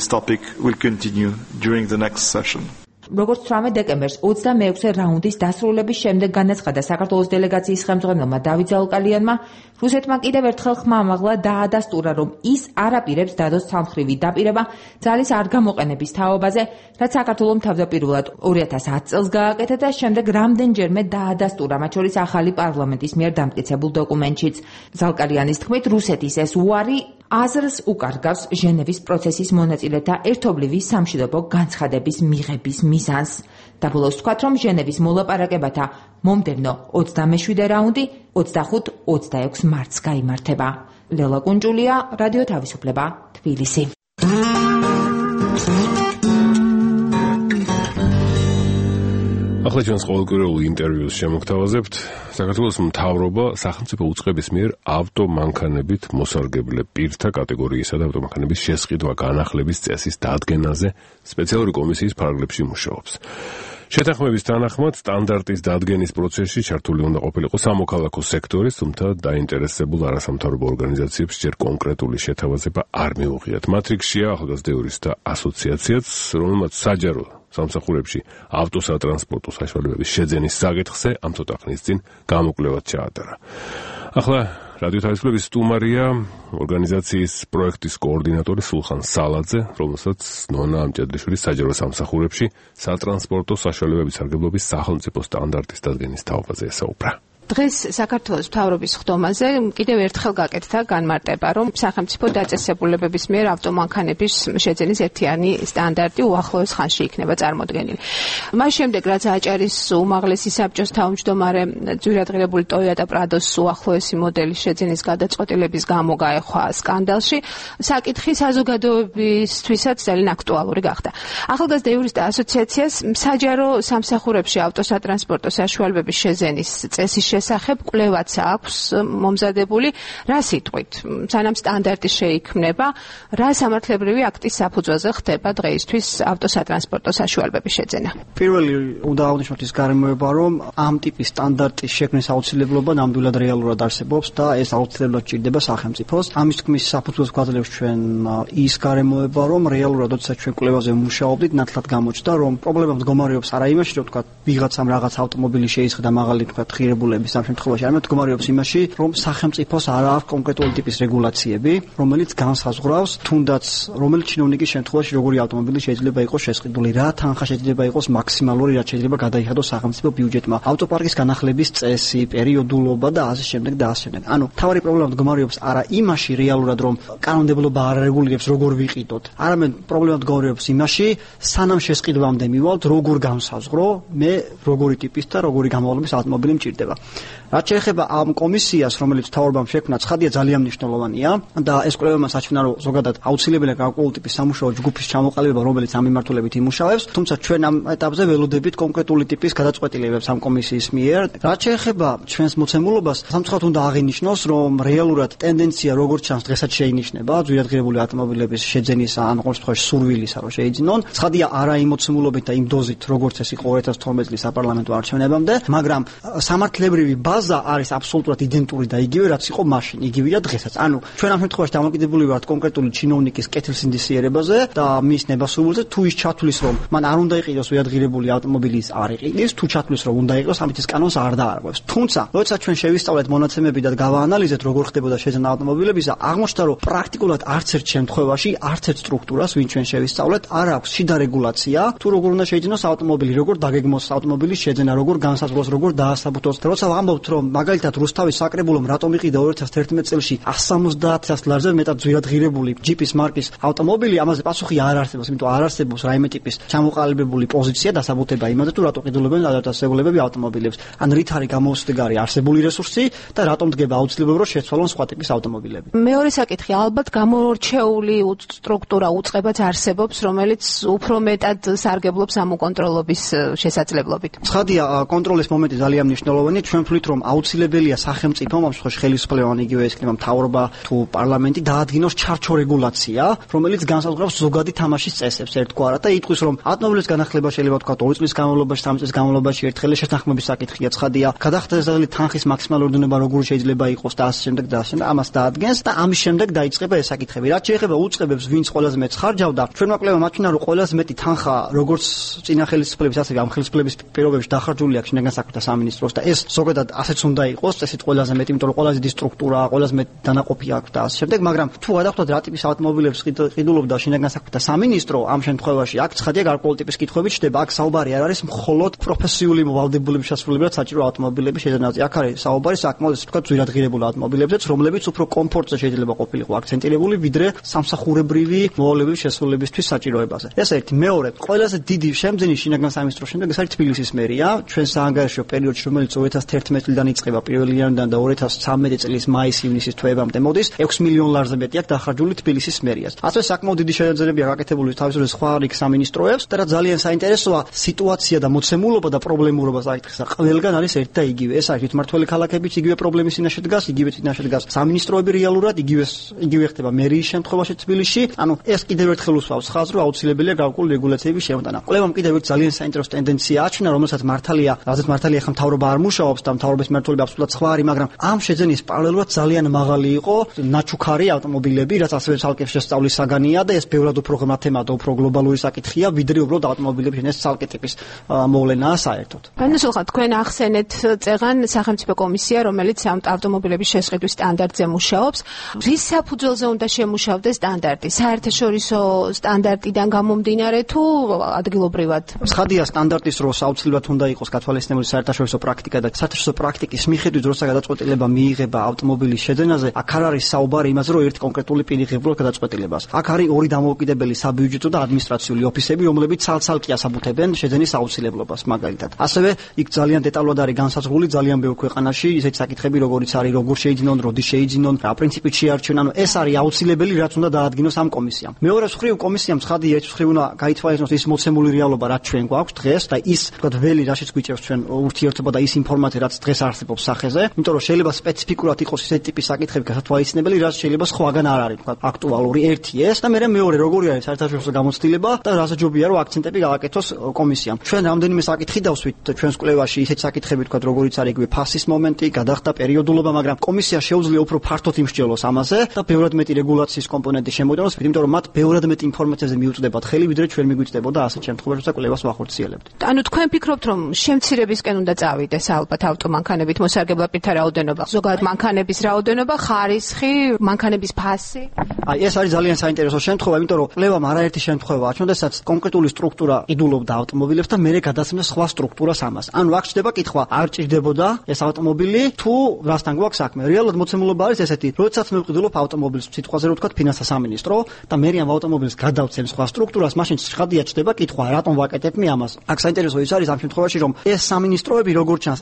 როგორც თვრამეტ დეკემბერს ოცდამეექვსე რაუნდის დასრულების შემდეგ განაცხადა საქართველოს დელეგაციის ხელმძღვანელმა დავით ზაულკალიანმა, რუსეთმა კიდევ ერთხელ ხმამაღლა დაადასტურა, რომ ის არ აპირებს დადოს სამხრივი დაპირება ძალის არ გამოყენების თაობაზე, რაც საქართველომ თავდაპირველად ორი ათას ათი წელს გააკეთა და შემდეგ რამდენჯერმე დაადასტურა, მათ შორის ახალი პარლამენტის მიერ დამტკიცებულ დოკუმენტშიც. ზაულკალიანის თქმით, რუსეთის ეს უარი აზრს უკარგავს ჟენევის პროცესის მონაწილეთა ერთობლივი სამშვიდობო განცხადების მიღების მიზანს. და ბოლოს ვთქვათ, რომ ჟენევის მოლაპარაკებათა მომდევნო ოცდამეშვიდე რაუნდი ოცდახუთ ოცდაექვს მარტს გაიმართება. ლელა კუნჭულია, რადიო თავისუფლება, თბილისი. ახლა ჩვენს ყოველკვირეულ ინტერვიუს შემოგთავაზებთ. საქართველოს მთავრობა სახელმწიფო უწყების მიერ ავტომანქანებით მოსარგებლე პირთა კატეგორიისა და ავტომანქანების შესყიდვა განახლების წესის დადგენაზე სპეციალური კომისიის ფარგლებში მუშაობს. შეთანხმების თანახმად სტანდარტის დადგენის პროცესში ჩართული უნდა ყოფილიყო სამოქალაქო სექტორის, თუმცა დაინტერესებულ არასამთავრობო ორგანიზაციებს ჯერ კონკრეტული შეთავაზება არ მიუღიათ. მათ რიგშია ახალგაზრდა იურისტთა ასოციაციაც, რომელმაც საჯარო სამსახურებში ავტოსატრანსპორტო საშუალებების შეძენის საკითხზე ამ ცოტა ხნის წინ გამოკვლევად ჩაატარა. ახლა რადიო თავისუფლების სტუმარია ორგანიზაციის პროექტის კოორდინატორი სულხან სალაძე, რომელსაც ნონა ამჭედლიშვილის საჯარო სამსახურებში სატრანსპორტო საშუალებების სარგებლობის სახელმწიფო სტანდარტის დადგენის თაობაზე ესაუბრა. დღეს საქართველოს მთავრობის ხდომაზე კიდევ ერთხელ გაკეთდა განმარტება, რომ სახელმწიფო დაწესებულებების მიერ ავტომანქანების შეძენის ერთიანი სტანდარტი უახლოეს ხანში იქნება წარმოდგენილი. მას შემდეგ, რაც აჭარის უმაღლესი საბჭოს თავმჯდომარე ძვირადღირებული Toyota Prados უახლოესი მოდელის შეძენის გადაწყვეტილების გამო გაეხვა სკანდალში, საკითხი საზოგადოებისთვისაც ძალიან აქტუალური გახდა. ახალგაზრდა იურისტთა ასოციაციას საჯარო სამსახურებში ავტოსატრანსპორტო საშუალებების შეძენის წესის შესახებ კვლევაც აქვს მომზადებული. რა სიტყვით, სანამ სტანდარტი შეიქმნება, რა სამართლებრივი აქტის საფუძველზე ხდება დღეისთვის ავტოსატრანსპორტო საშუალებების შეძენა? პირველი უნდა აღნიშნოთ ის გარემოება, რომ ამ ტიპის სტანდარტის შექმნის აუცილებლობა ნამდვილად რეალურად არსებობს და ეს აუცილებლად ჭირდება სახელმწიფოს. ამის თქმის საფუძველს გვაძლევს ჩვენ ის გარემოება, რომ რეალურად როდესაც ჩვენ კვლევაზე ვმუშაობდით, ნათლად გამოჩნდა, რომ პრობლემა მდგომარეობს არა იმაში, რომ თქვა ვიღაცამ რაღაც ავტომობილი შეისხდა მაღალი თქვა ღირებულების ამ შემთხვევაში, არამედ მდგომარეობს იმაში, რომ სახელმწიფოს არ აქვს კონკრეტული ტიპის რეგულაციები, რომელიც განსაზღვრავს თუნდაც რომელი ჩინოვნიკის შემთხვევაში როგორი ავტომობილი შეიძლება იყოს შესყიდული, რა თანხა შეიძლება იყოს მაქსიმალური, რაც შეიძლება გადაიხადოს სახელმწიფო ბიუჯეტმა, ავტოპარკის განახლების წესი, პერიოდულობა და ასე შემდეგ და ასე შემდეგ. ანუ თავარი პრობლემა მდგომარეობს არა იმაში რეალურად, რომ კანონმდებლობა არ რეგულირებს როგორ ვიყიდოთ, არამედ პრობლემა მდგომარეობს იმაში, სანამ შესყიდვამდე მივალთ, როგორ განსაზღვრო მე როგორი ტიპის და როგორი გამავლობის ავტომობილი მჭირდება. რაც შეეხება ამ კომისიას, რომელიც მთავრობამ შექმნა, ცხადია ძალიან მნიშვნელოვანია და ეს კვლევა მას აჩვენა, რომ ზოგადად აუცილებელია გარკვეული ტიპის სამუშაო ჯგუფის ჩამოყალიბება, რომელიც ამ მიმართულებით იმუშავებს, თუმცა ჩვენ ამ ეტაპზე ველოდებით კონკრეტული ტიპის გადაწყვეტილებებს ამ კომისიის მიერ. რაც შეეხება ჩვენს მოცემულობას, სამწუხაროდ უნდა აღინიშნოს, რომ რეალურად ტენდენცია როგორც ჩანს დღესაც შეინიშნება ძვირადღირებული ავტომობილების შეძენის ან ყოველ შემთხვევაში სურვილისა, რომ შეიძინონ. ცხადია არა იმ მოცემულობით და იმ დოზით, როგორც ეს იყო ორი ათას თორმეტი წლის საპარლამენტო არჩევნებამდე, მაგრამ სამართლებრივი ბაზა არის აბსოლუტურად იდენტური და იგივე, რაც იყო მაშინ, იგივეა დღესაც. ანუ ჩვენ ამ შემთხვევაში დამოკიდებული ვართ კონკრეტული ჩინოვნიკის კეთილსინდისიერებაზე და მის ნებასრულზე, თუ ის ჩათვლის, რომ მან არ უნდა იყიდოს ძვირადღირებული ავტომობილის არ იყიდეს, თუ ჩათვლის, რომ უნდა იყოს, ამით ის კანონს არ დაარღვევს. თუმცა, როდესაც ჩვენ შევისწავლეთ მონაცემები და გავაანალიზეთ, როგორ ხდებოდა შეძენა ავტომობილებისა, აღმოჩნდა, რომ პრაქტიკულად არც ერთ შემთხვევაში, არც ერთ სტრუქტურას, ვინ ჩვენ შევისწავლეთ, არ აქვს შიდა რეგულაცია, თუ როგორ უნდა შეიძინოს ავტომობილი, როგორ დაგეგმოს ავტომობილის შეძენა, როგორ განსაზღვროს, როგორ დაასაბუთოს. როცა ვამბობთ, რომ მაგალითად რუსთავის საკრებულომ რატომ იყიდა ორი ათას თერთმეტი წელს sto ათას ლარზე მეტად ძვირადღირებული ჯიპის მარკის ავტომობილი, ამაზე პასუხი არ არსებობს, იმიტომ არ არსებობს რაიმე ტიპის ჩამოყალიბებული პოზიცია დასაბუთება იმაზე, თუ რატო ყიდულებენ დაწესებულებები ავტომობილებს. ან რით არის გამოსდგარი არსებული რესურსი და რატომ დგება აუცილებლობა, რომ შეცვალონ სხვა ტიპის ავტომობილები. მეორე საკითხი, ალბათ გამორჩეული სტრუქტურა უწყებაც არსებობს, რომელიც უფრო მეტად სარგებლობს ამ უკონტროლობის შესაძლებლობით. ცხადია, კონტროლის მომენტი ძალიან მნიშვნელოვანია. ჩვენ ვთვლით, რომ აუცილებელია სახელმწიფომ, ამ შემთხვევაში ხელისუფლებამ, იგივე ეს იქნება მთავრობა თუ პარლამენტი, დაადგინოს ჩარჩო რეგულაცია, რომელიც განსაზღვრავს ზოგადი თამაშის წესებს ერთგვარად და იტყვის, რომ ავტომობილის განახლება შეიძლება თქვა ორი წლის განმავლობაში, სამი წლის განმავლობაში ერთხელ შეთანხმების საკითხია, ცხადია, გადახდეზადებული თანხის მაქსიმალური დონება როგორ შეიძლება იყოს და ასე შემდეგ და ასე შემდეგ, ამას დაადგენს და ამის შემდეგ დაიწყება ეს საკითხები. რაც შეეხება უწყებებს, ვინც ყველაზე მეტს ხარჯავდა, ჩვენმა კვლევამ აჩვენა, რომ ყველაზე მეტი თანხა როგორც წინა ხელისუფლების, ასევე ამ ხელისუფლების პირობებში დახარჯული აქვს შინაგან საქმეთა სამინისტროს და ეს ზოგადად ასეც უნდა იყოს, წესით ყველაზე მეტი, იმიტომ რომ ყველაზე დიდი სტრუქტურა, ყველაზე მეტი დანაყოფი აქვს და ასე შემდეგ, მაგრამ თუ გადავხვდათ რა ტიპის ავტომობილებს ყიდულობდა შინაგან საქმეთა სამინისტრო, ამ შემთხვევაში აქ ცხადია გარკვეული ტიპის კითხვები ჩდება, აქ საუბარი არ არის მხოლოდ პროფესიული ვალდებულების შესრულებად საჭირო ავტომობილების შეძენაზე. აქ არის საუბარი საკმაოდ ისე ვთქვათ ძვირადღირებულ ავტომობილებზეც, რომლებიც უფრო კომფორტზე შეიძლება ყოფილიყო აქცენტირებული, ვიდრე სამსახურებრივი მოვალეობის შესრულებისთვის საჭიროებაზე. ეს ერთი. მეორე, ყველაზე დიდი შემძენი შინაგან სამინისტროს შემდეგ ეს არის თბილისის მერია, ჩვენ საანგარიშო პერიოდში, რომელიც ორი ათას თერთმეტი წლიდან იწყება პირველ იანვრიდან და ორი ათას ცხრამეტი წლის მაის-ივნისის თვეებამდე მოდის, ექვსი მილიონ ლარზე მეტი აქვს დახარჯული თბილისის მერიას. ასე საკმაოდ დიდი შეჯიბრებებია გაკეთებული თავისუფლების სხვა რიგ სამინისტროებს და რაც ძალიან საინტერესოა, სიტუაცია და მოცემულობა და პრობლემურობა საკითხისა ყველგან არის ერთ და იგივე. ეს არის თვითმმართველი ქალაქებიც იგივე პრობლემის წინაშე დგას, იგივე წინაშე დგას სამინისტროები რეალურად, იგივე იგივე ხდება მერიის შემთხვევაში თბილისში. ანუ ეს კიდევ ერთხელ უსვავს ხაზს, რომ აუცილებელია გარკვეული რეგულაციების შემოტანა. კვლევამ კიდევ ერთ ძალიან საინტერესო ტენდენცია აჩვენა, რომელსაც მართალია, რადგან მართალია ხა მთავრობა არ მუშაობს და მთავრობის მმართველობა აბსოლუტურად სხვა არის, მაგრამ ამ შეძენის პარალელურად ძალიან მაღალი იყო ნაჩუქარი ავტომობილები, რაც ასევე ცალკე შესწავლის საგანია და ეს ბევრად უფრო ღრმა თემა და უფრო გლობალური საკითხია, ვიდრე უბრალოდ ავტომობილების ეს ცალკე ტიპის მოვლენაა საერთოდ. განსულხა თქვენ ახსენეთ წეღან სახელმწიფო კომისია, რომელიც ამ ავტომობილების შესყიდვის სტანდარტზე მუშაობს. რის საფუძველზე უნდა შემუშავდეს სტანდარტი? საერთაშორისო სტანდარტიდან გამომდინარე თუ ადგილობრივად? ცხადია, სტანდარტის როლს აუცილებლად უნდა იყოს გათვალისწინებული საერთაშორისო პრაქტიკა და საერთაშორისო პრაქტიკის მიხედვით, როცა გადაწყვეტილება მიიღება ავტომობილის შეძენაზე, აქ არ არის საუბარი იმაზე, რომ ერთი კონკრეტული პირი ღებულობს გადაწყვეტილებას. აქ არის ორი დამოუკიდებელი საბიუჯეტო და ადმინისტრაციული ოფისები, რომლებიც ცალ-ცალკე ასაბუთებენ შეძენის აუცილებლობას, მაგალითად. ასევე იქ ძალიან დეტალურად არის განსაზღვრული ძალიან ბევრ ქვეყანაში ისეთი საკითხები, როგორიც არის, როგორ შეიძინონ, როდი შეიძინონ, რა პრინციპით შეარჩიონ, ანუ ეს არის აუცილებელი, რაც უნდა დაადგინოს ამ კომისიამ. მეორე მხრივ, კომისიამ ცხადია, ეს მხრივ უნდა გაითვალისწინოს ის მოცემული რეალობა, რაც ჩვენ გვაქვს დღეს და ის, თქვათ, ველი, რაშიც გვიჭერს ჩვენ ურთიერთობა და ის ინფორმაცია, რაც დღეს არსებობს სახეზე, იმიტომ რომ შეიძლება სპეციფიკურად იყოს ისეთი ტიპის საკითხები გასათვალისწინებელი, რაც შეიძლება სხვაგან არ არის, თქვათ, აქტუალური. ერთი ეს და მეორე, მეორე, როგორი არის საერთაშორისო გამოცდილება და რაზე ჯობია, რომ აქცენტები გააკეთოს კომისიამ. ჩვენ რამდენიმე საკითხი დავსვით ჩვენს კვლევაში, ისეთი საკითხები, თქვათ, როგორიც არის იგივე ფასის მომენტი, გადახდა პერიოდულობა, მაგრამ კომისია შეუძლია უფრო ფართოდ იმსჯელოს ამაზე და ბევრად მეტი რეგულაციის კომპონენტი შემოდიოს, იმიტომ რომ მათ ბევრად მეტი ინფორმაციაზე მიუწვდებათ ხელი, ვიდრე ჩვენ მიგვიწდებოდა ასეთ შემთხვევაში, როცა კვლევას ვახორციელებთ. ანუ თქვენ ფიქრობთ, რომ შემცირებისკენ უნდა წავიდეს ალბათ ავტომანქანებით მოსარგებლად პირთა რაოდენობა, ზოგადად მანქანების რაოდენობა, ხარისხი, მანქანების ფასი? აი, ეს არის ძალიან საინტერესო შემთხვევა, იმიტომ რომ კვლევამ არაერთი შემთხვევა აჩვენა, სადაც კონკრეტული სტრუქტურა ყიდულობდა ავტომობილებს და მერე გადასცემდა სხვა სტრუქტურას ამას. ანუ აქ ჩდება კითხვა, არ ჭირდებოდა ეს ავტომობილი თუ რასთან გვაქვს საქმე. რეალურად მოცემულობა არის ესეთი, როდესაც მე ვყიდულობ ავტომობილს, სიტყვაზე რო ვთქვათ, ფინანსთა სამინისტრო და მერე ამ ავტომობილს გადავცემ სხვა სტრუქტურას, მაშინ ხადია ჩდება კითხვა, რატომ ვაკეთებ მე ამას. აქ საინტერესო ის არის ამ შემთხვევაში, რომ ეს სამინისტროები როგორც ჩანს, ან ბიუჯეტ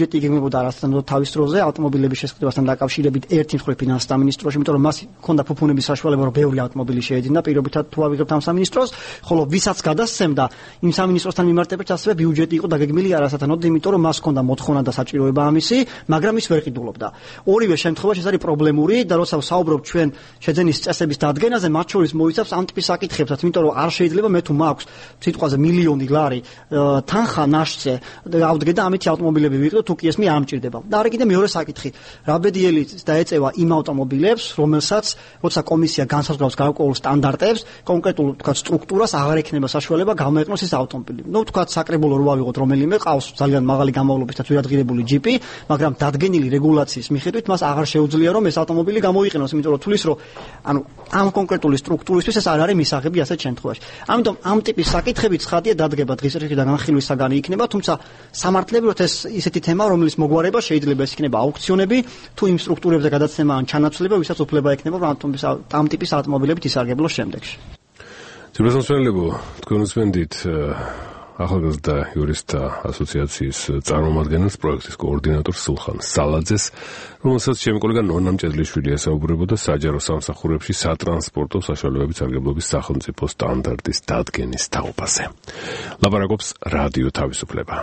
ბიუჯეტი იგეგმებოდა არასდროს თავის დროზე ავტომობილების შესყიდვასთან დაკავშირებით ერთი მხრივ ფინანსთა სამინისტროში, იმიტომ რომ მას ჰქონდა ფუფუნების საშუალება, რომ ბევრი ავტომობილი შეეძინა პირობითად თუ ავიღებთ ამ სამინისტროს, ხოლო ვისაც გადასცემდა იმ სამინისტროსთან მიმართებით ასევე ბიუჯეტი იყო დაგეგმილი არასათანადოდ, იმიტომ რომ მას ჰქონდა მოთხოვნა და საჭიროება ამისი, მაგრამ ის ვერ ყიდულობდა. ორივე შემთხვევაში ეს არის პრობლემური და როცა ვსაუბრობ ჩვენ შეძენის წესების დადგენაზე, მათ შორის მოიცავს ამ ტიპის საკითხებსაც, იმიტომ რომ არ შეიძლება მე თუ მაქვს სიტყვაზე მილიონი ლარი თანხა ნაშთზე ავდგე და ამით ავტომობილები ვიყიდო, თუ კი ეს მე ამჭირდება. და არის კიდე მეორე საკითხი. რა ბედიელი დაეწევა იმ ავტომობილებს, რომელსაც როცა კომისია განსაზღვრავს გარკვეულ სტანდარტებს, კონკრეტულ თქვა სტრუქტურას აღარ ექნება საშუალება გამოიყენოს ეს ავტომობილი. ნუ თქვა საკრებულო რო ავიღოთ რომელიმე ყავს ძალიან მაღალი გამოვლობის და ძვირადღირებული ჯიპი, მაგრამ დადგენილი რეგულაციის მიხედვით მას აღარ შეუძლია რომ ეს ავტომობილი გამოიყენოს, იმიტომ რომ თulis რომ ანუ ამ კონკრეტული სტრუქტურისთვის ეს არ არის მისაღები ასეთ შემთხვევაში. ამიტომ ამ ტიპის საკითხები ცხადია დადგება დღის რიგში და განხილვის საგანი იქნება, თუმცა სამართლებრივად ეს ისეთი თემა, რომელიც მოგვარება შეიძლება ეს იქნება აუქციონები, თუ იმ სტრუქტურებზე გადაცემა ან ჩანაცვლება, ვისაც უფლება ექნება ამ ტიპის ავტომობილებით ისარგებლოს შემდეგში. ძირფასმსვენელებო, თქვენ უსმენდით ახალგაზრდა იურისტთა ასოციაციის წარმომადგენელს, პროექტის კოორდინატორს სულხან სალაძეს, რომელსაც ჩემი კოლეგა ნონა მჭედლიშვილი ესაუბრებოდა საჯარო სამსახურებში სატრანსპორტო საშუალებების სარგებლობის სახელმწიფო სტანდარტის დადგენის თაობაზე. ლაპარაკობს რადიო თავისუფლება.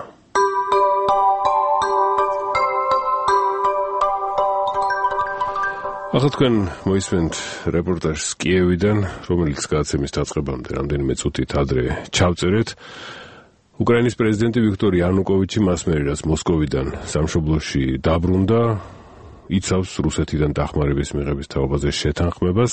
ახლა თქვენ მოისმენთ რეპორტაჟს კიევიდან, რომელიც გადაცემის დაწყებამდე რამდენიმე წუთით ადრე ჩავწერეთ. უკრაინის პრეზიდენტი ვიქტორ იანუკოვიჩი მასმერი, რაც მოსკოვიდან სამშობლოში დაბრუნდა, იცავს რუსეთიდან დახმარების მიღების თაობაზე შეთანხმებას.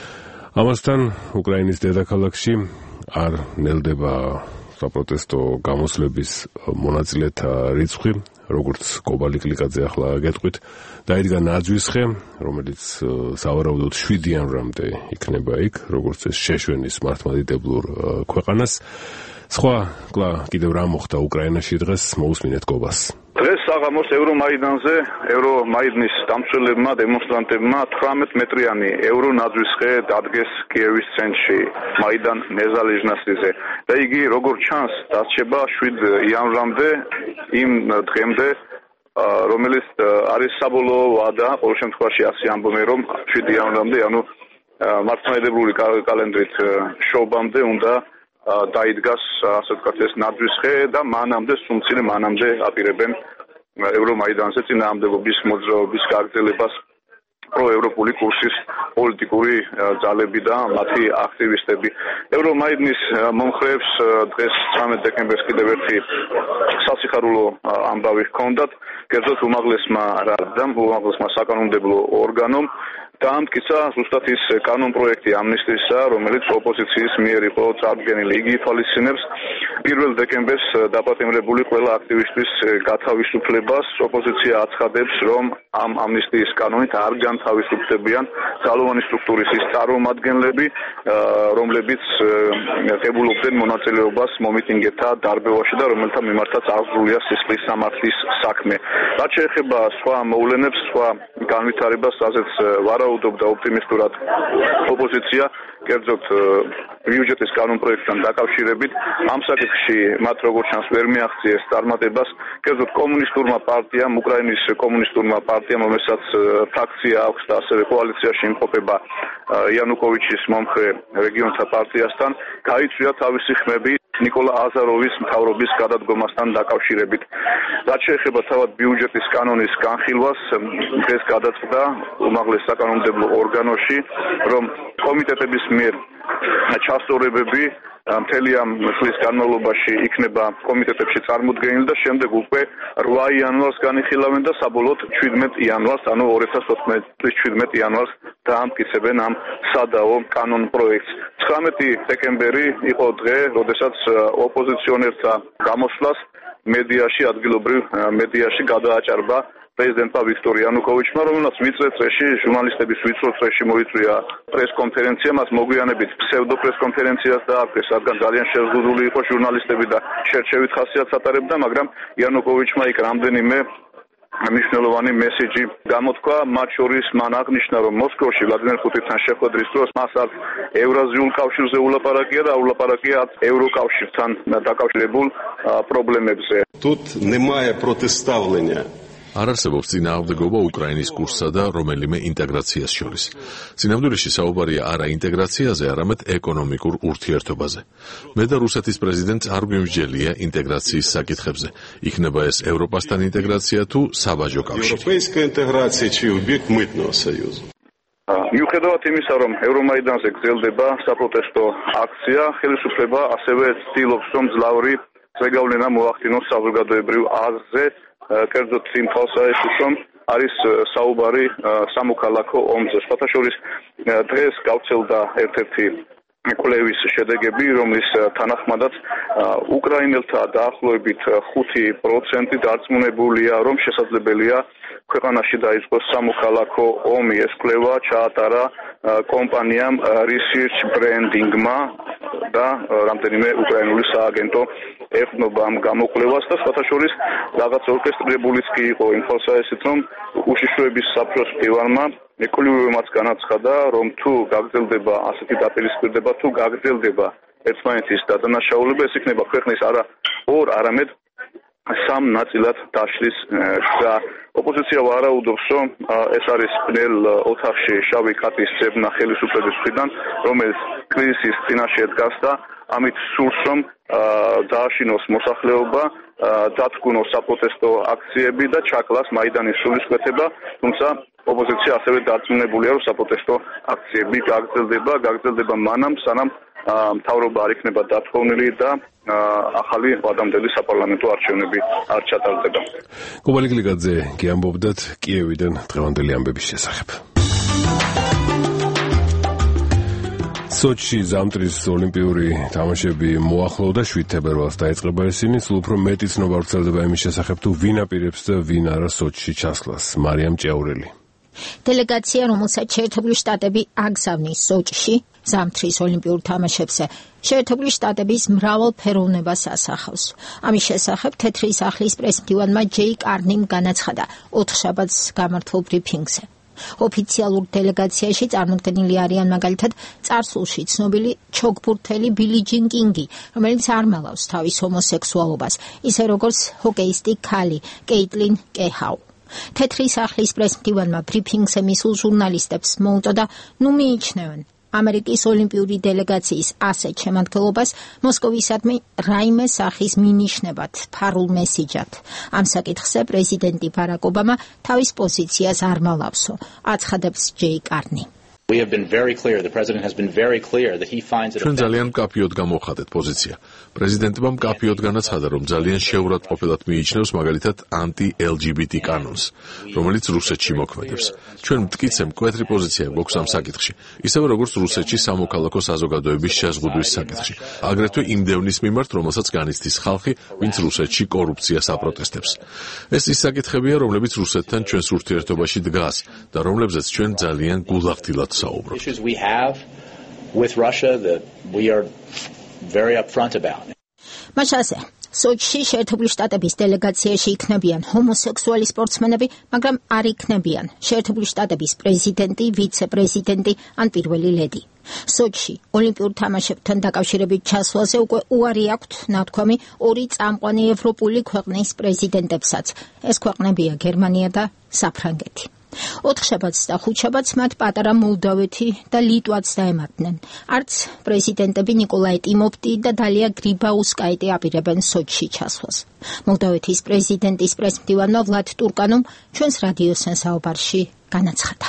ამასთან უკრაინის დედაქალაქში არ ნელდება საპროტესტო გამოსვლების მონაწილეთა რიცხვი, როგორც კობალი კლიკაძე ახლა გეტყვით, დაიდგა ნაძვისხე, რომელიც სავარაუდოდ შვიდიანვრამდე იქნება იქ, როგორც ეს შეშვენის მართლმადიდებლურ ქვეყანას. სხვა კლა კიდევ რა მოხდა უკრაინაში დღეს, მოусმინეთ კობას. დღეს საღამოს ევრომაიდანზე ევრომაიდნის დამცველებმა დემონსტრანტებმა თხრამეტ მეტრიანი ევრონაძვისხე დადგეს კიევის ცენტრში მაიდან ნეზალეჟნასიზე და იგი როგორც ჩანს დასჭება შვიდ იანვრამდე იმ დღემდე რომელიც არის საბოლოო ვადა, ყოველ შემთხვევაში ასე ამბობენ რომ შვიდ იანვრამდე, ანუ მართლმადიდებლური კალენდრით შობამდე უნდა დაიდგას ასე ვთქვათ ეს ნაძვისხე და მანამდე სუმცირე მანამდე აპირებენ ევრომაიდანზე წინააღმდეგობის მოძრაობის გაგრძელებას პროევროპული კურსის პოლიტიკური ძალები და მათი აქტივისტები. ევრომაიდნის მომხრეებს დღეს ცხრამეტ დეკემბერს კიდევ ერთი სასიხარულო ამბავი ჰქონდათ, კერძოდ უმაღლესმა რადამ, უმაღლესმა საკანონმდებლო ორგანომ დაამტკიცა ზუსტად ის კანონპროექტი ამნისტიისა, რომელიც ოპოზიციის მიერ იყო წარდგენილი. იგი ითვალისწინებს პირველ დეკემბერს დაპატიმრებული ყველა აქტივისტის გათავისუფლებას. ოპოზიცია აცხადებს, რომ ამ ამნისტიის კანონით არ განთავისუფლებიან ძალოვანი სტრუქტურის ის წარმომადგენლები, რომლებიც ღებულობდნენ მონაწილეობას მომიტინგეთა დარბევაში და რომელთა მიმართაც აღძრულია სისხლის სამართლის საქმე. რაც შეეხება სხვა მოვლენებს, სხვა განვითარებას, ასეც ვარაუდობდა ოპტიმისტურად ოპოზიცია, კერძოდ ბიუჯეტის კანონპროექტთან დაკავშირებით. ამ საკითხში მათ როგორც ჩანს ვერ მიაღწიეს წარმატებას, კერძოდ კომუნისტურმა პარტიამ, უკრაინის კომუნისტურმა პარტიამ, რომელსაც ფრაქცია აქვს და ასევე კოალიციაში იმყოფება იანუკოვიჩის მომხრე რეგიონთა პარტიასთან, გაიწვია თავისი ხმები ნიკოლა აზაროვის მთავრობის გადადგომასთან დაკავშირებით. რაც შეეხება თავად ბიუჯეტის კანონის განხილვას, დღეს გადაწყდა უმაღლეს საკანონმდებლო ორგანოში, რომ კომიტეტების მიერ ჩასწორებები მთელი ამ წლის განმავლობაში იქნება კომიტეტებში წარმოდგენილი და შემდეგ უკვე რვა იანვარს განიხილავენ და საბოლოოდ შვიდმეტ იანვარს, ანუ ორი ათას ოცდაათი წლის შვიდმეტ იანვარს დაამტკიცებენ ამ სადაო კანონპროექტს. ცხრამეტი დეკემბერი იყო დღე, როდესაც ოპოზიციონერთა გამოსვლას მედიაში, ადგილობრივ მედიაში გადააჭარბა პრეზიდენტმა ვიქტორ იანუკოვიჩმა, რომელსაც ვიწრო წრეში, ჟურნალისტების ვიწრო წრეში მოიწვია პრესკონფერენცია, მას მოგვიანებით ფსევდო პრესკონფერენციას დაარქვეს, რადგან ძალიან შეზღუდული იყო ჟურნალისტები და შერჩევით ხასიათს ატარებდა, მაგრამ იანუკოვიჩმა იქ რამდენიმე მნიშვნელოვანი მესეჯი გამოთქვა, მათ შორის მან აღნიშნა, რომ მოსკოვში ვლადიმერ პუტინთან შეხვედრის დროს მას აქ ევრაზიულ კავშირზე ულაპარაკია და ულაპარაკია ევროკავშირთან დაკავშირებულ პრობლემებზე. Тут немає протиставлення. არ არსებობს წინააღმდეგობა უკრაინის კურსსა და რომელიმე ინტეგრაციას შორის. წინამძღოლში საუბარია არა ინტეგრაციაზე, არამედ ეკონომიკურ ურთიერთობაზე. მე და რუსეთის პრეზიდენტს არ გვიმსჯელია ინტეგრაციის საკითხებზე. იქნება ეს ევროპასთან ინტეგრაცია თუ საბაჟო კავშირი. Європейська інтеграція чи в бік митного союзу. მიუხედავად იმისა, რომ ევრომაიდანზე გრძელდება საპროტესტო აქცია, ხელისუფლება ასევე ცდილობს, რომ ძლავრი ზეგავლენა მოახდინოს საზოგადოებრივ აზრზე, კერძოდ იმ ხალხსაერთის, რომ არის საუბარი სამოქალაქო ომზე. სხვათა შორის დღეს გავრცელდა ერთ-ერთი კვლევის შედეგები, რომლის თანახმადაც უკრაინელთა დაახლოებით ხუთი პროცენტი დარწმუნებულია, რომ შესაძლებელია ქვეყანაში დაიწყოს სამოქალაქო ომი. ეს კვლევა ჩაატარა კომპანიამ Research Branding-მა და რამდენიმე უკრაინული სააგენტო ეხმობა ამ გამოკვლევას და სხვათა შორის რაღაც ორკესტრირებულიც კი იყო იმ ხალხსაერთით, რომ უშიშროების საბჭოს მდივანმა ეკოლოგიურმაც განაცხადა, რომ თუ გაგრძელდება ასეთი დაპირისპირდება, თუ გაგრძელდება ერთმანეთის დადანაშაულება, ეს იქნება ქვეყნის არა ორ, არამედ სამ ნაწილად დაშლის გზა. ოპოზიცია ვარაუდობს, რომ ეს არის ბნელ ოთახში შავი კატის ძებნა ხელისუფლების მხრიდან, რომელიც კრიზისის წინაშე დგას და ამით სურს, რომ დააშინოს მოსახლეობა, დათქმულოს საპროტესტო აქციები და ჩაკლას მაიდანის სულისკვეთება, თუმცა ოპოზიცია ასევე დარწმუნებულია, რომ საპროტესტო აქციები გაგრძელდება, გაგრძელდება მანამ, სანამ მთავრობა არ იქნება დათხოვნილი და ახალი ვადამდელი საპარლამენტო არჩევნები არ ჩატარდება. კობალი გლიკაძე კი ამბობდათ კიევიდან დღევანდელი ამბების შესახებ. სოჩში ზამთრის ოლიმპიური თამაშები მოახლოვდა, შვიდ თებერვალს დაიწყება ისინი, სულ უფრო მეტი ცნობა ვრცელდება იმის შესახებ, თუ ვინ აპირებს და ვინ არა სოჩში ჩასვლას. მარიამ ჭიაურელი. დელეგაცია, რომელსაც შეერთებული შტატები აგზავნის სოჩში ზამთრის ოლიმპიურ თამაშებზე, შეერთებული შტატების მრავალფეროვნებას ასახავს. ამის შესახებ თეთრი სახლის პრესმდივანმა ჯეი კარნიმ განაცხადა ოთხშაბათს გამართულ ბრიფინგზე. ოფიციალურ დელეგაციაში წარმოდგენილი არიან მაგალითად წარსულში ცნობილი ჩოგბურთელი ბილი ჯინ კინგი, რომელიც არ მალავს თავის ჰომოსექსუალობას, ისე როგორც ჰოკეისტი ქალი კეიტლინ კეჰაუ. თეთრი სახლის პრესმდივანმა ბრიფინგზე მისულ ჟურნალისტებს მოუწოდა, ნუ მიიჩნევენ ამერიკის ოლიმპიური დელეგაციის ასეთ შემადგენლობას მოსკოვისადმი რაიმე სახის მინიშნებად, ფარულ მესიჯად. ამ საკითხზე პრეზიდენტი ბარაკ ობამა თავის პოზიციას არ მალავსო, აცხადებს ჯეი კარნი. We have been very clear, the president has been very clear that he finds it ჩვენ ძალიან მკაფიოდ გამოვხატეთ პოზიცია. პრეზიდენტმა მკაფიოდ განაცხადა, რომ ძალიან შეურაცხყოფილად მიიჩნევს მაგალითად ანტი-ელ ჯი ბი ტი კანონს, რომელიც რუსეთში მოქმედებს. ჩვენ მტკიცე მკვეთრი პოზიცია გვაქვს ამ საკითხში, ისევე როგორც რუსეთში სამოქალაქო საზოგადოების შეზღუდვის საკითხში. აგრეთვე იმ დევნის მიმართ, რომელსაც განიცდის ხალხი, ვინც რუსეთში კორუფციას აპროტესტებს. ეს ის საკითხებია, რომლებიც რუსეთთან ჩვენს ურთიერთობაში დგას და რომლებზეც ჩვენ ძალიან გულახდილად issues we have with Russia that we are very upfront about. მაშასე სოჩში შეერთებული შტატების დელეგაციაში იქნებიან ჰომოსექსუალი სპორტსმენები, მაგრამ არ იქნებიან შეერთებული შტატების პრეზიდენტი, ვიცე-პრეზიდენტი ან პირველი ლედი. სოჩში ოლიმპიურ თამაშებთან დაკავშირებით ჩასვლაზე უკვე უარი აქვთ ნათქვამი ორი წამყვანი ევროპული ქვეყნის პრეზიდენტებსაც. ეს ქვეყნებია გერმანია და საფრანგეთი. ოთხშაბათს და ხუთშაბათს მათ პატარა მოლდოვეთი და ლიტვაც დაემატნენ. არც პრეზიდენტები ნიკოლაი ტიმოფტი და დალია გრიბაუსკაიტი აპირებენ სოჩში ჩასვლას. მოლდოვეთის პრეზიდენტის პრესმდივანმა ვლად ტურკანომ ჩვენს რადიოსთან საუბარში განაცხადა.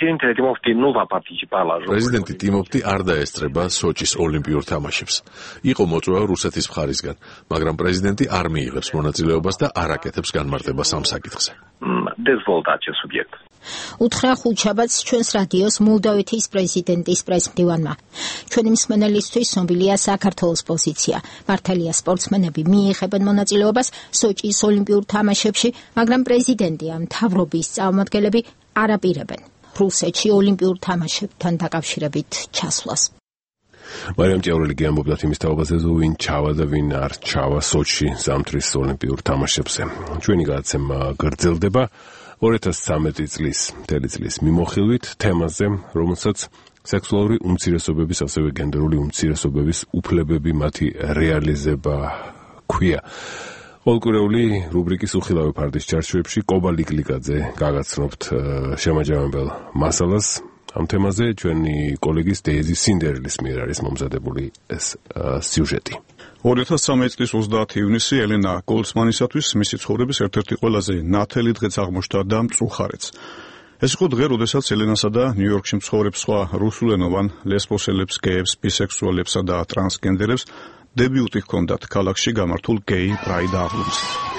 პრეზიდენტი ტიმოფტი არ დაესწრება სოჩის ოლიმპიურ თამაშებს. იყო მოწვევა რუსეთის მხარისგან, მაგრამ პრეზიდენტი არ მიიღებს მონაწილეობას და არ აკეთებს განმარტებას ამ საკითხზე. უთხრა ხუთშაბათს ჩვენს რადიოს მოლდოვეთის პრეზიდენტის პრესმდივანმა. ჩვენი მსმენელისთვის ცნობილია საქართველოს პოზიცია. მართალია სპორტსმენები მიიღებენ მონაწილეობას სოჩის ოლიმპიურ თამაშებში, მაგრამ პრეზიდენტი ან მთავრობის წარმომადგენლები არ აპირებენ რუსეთში ოლიმპიურ თამაშებთან დაკავშირებით ჩასვლას. მარიამ ჭიაურელი ამბობდა იმის თაობაზე, ვინ ჩავა და ვინ არ ჩავა სოჩში ზამთრის ოლიმპიურ თამაშებზე. ჩვენი გადაცემა გრძელდება ორი ათას ცხრამეტი წლის მთელი წლის მიმოხილვით თემაზე, რომელსაც სექსუალური უმცირესობების, ასევე გენდერული უმცირესობების უფლებები, მათი რეალიზება ქვია. ყოველკვირეული რუბრიკის უხილავი ფარდის ჩარჩოებში კობა ლიკლიკაძე გაგაცნობთ შემაჯამებელ მასალას ამ თემაზე. ჩვენი კოლეგის დეიზი სინდერელის მიერ არის მომზადებული ეს სიუჟეტი. ორი ათას ცხრამეტი წლის ოცდაათი ივნისი ელენა გოლდსმანისათვის მისი ცხოვრების ერთ-ერთი ყველაზე ნათელი დღეც აღმოჩნდა და მწუხარეც. ეს იყო დღე, როდესაც ელენასა და ნიუ-იორკში მცხოვრებ სხვა რუსულენოვან ლესბოსელებს, გეებს, ბისექსუალებსა და ტრანსგენდერებს დებიუტი ჰქონდათ ქალაქში გამართულ გეი პრაიდ აღლუმს.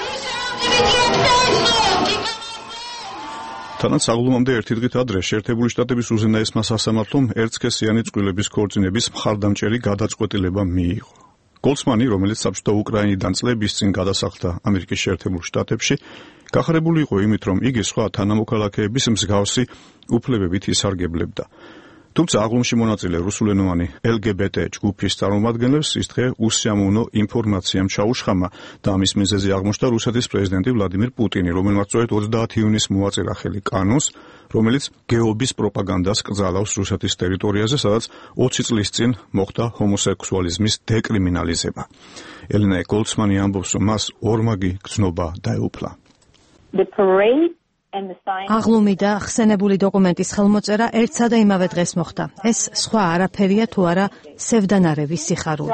თანაც აღლუმამდე ერთი დღით ადრე შეერთებული შტატების უზენაესმა სასამართლომ ერთსქესიანი წყვილების ქორწინების მხარდამჭერი გადაწყვეტილება მიიღო. გოლდსმანი, რომელიც საბჭოთა უკრაინიდან წლების წინ გადასახლდა ამერიკის შეერთებულ შტატებში, გახარებული იყო იმით, რომ იგი სხვა თანამოქალაქეების მსგავსი უფლებებით ისარგებლებდა. თუმცა აღლუმში მონაწილე რუსულენოვანი ელ გი ბი ტი ჯგუფის წარმომადგენლებს ის დღე უსიამოვნო ინფორმაციამ ჩაუშხამა და ამის მიზეზი აღმოჩნდა რუსეთის პრეზიდენტი ვლადიმირ პუტინი, რომელმაც სწორედ ოცდაათი ივნისს მოაწერა ხელი კანონს, რომელიც გეობის პროპაგანდას კრძალავს რუსეთის ტერიტორიაზე, სადაც ოცი წლის წინ მოხდა ჰომოსექსუალიზმის დეკრიმინალიზება. ელენა გოლდსმანი ამბობს, რომ მას ორმაგი გრძნობა დაეუფლა. აღლუმი და ხსენებული დოკუმენტის ხელმოწერა ერთსა და იმავე დღეს მოხდა. ეს სხვა არაფერია თუ არა სევდანარევის სიხარული.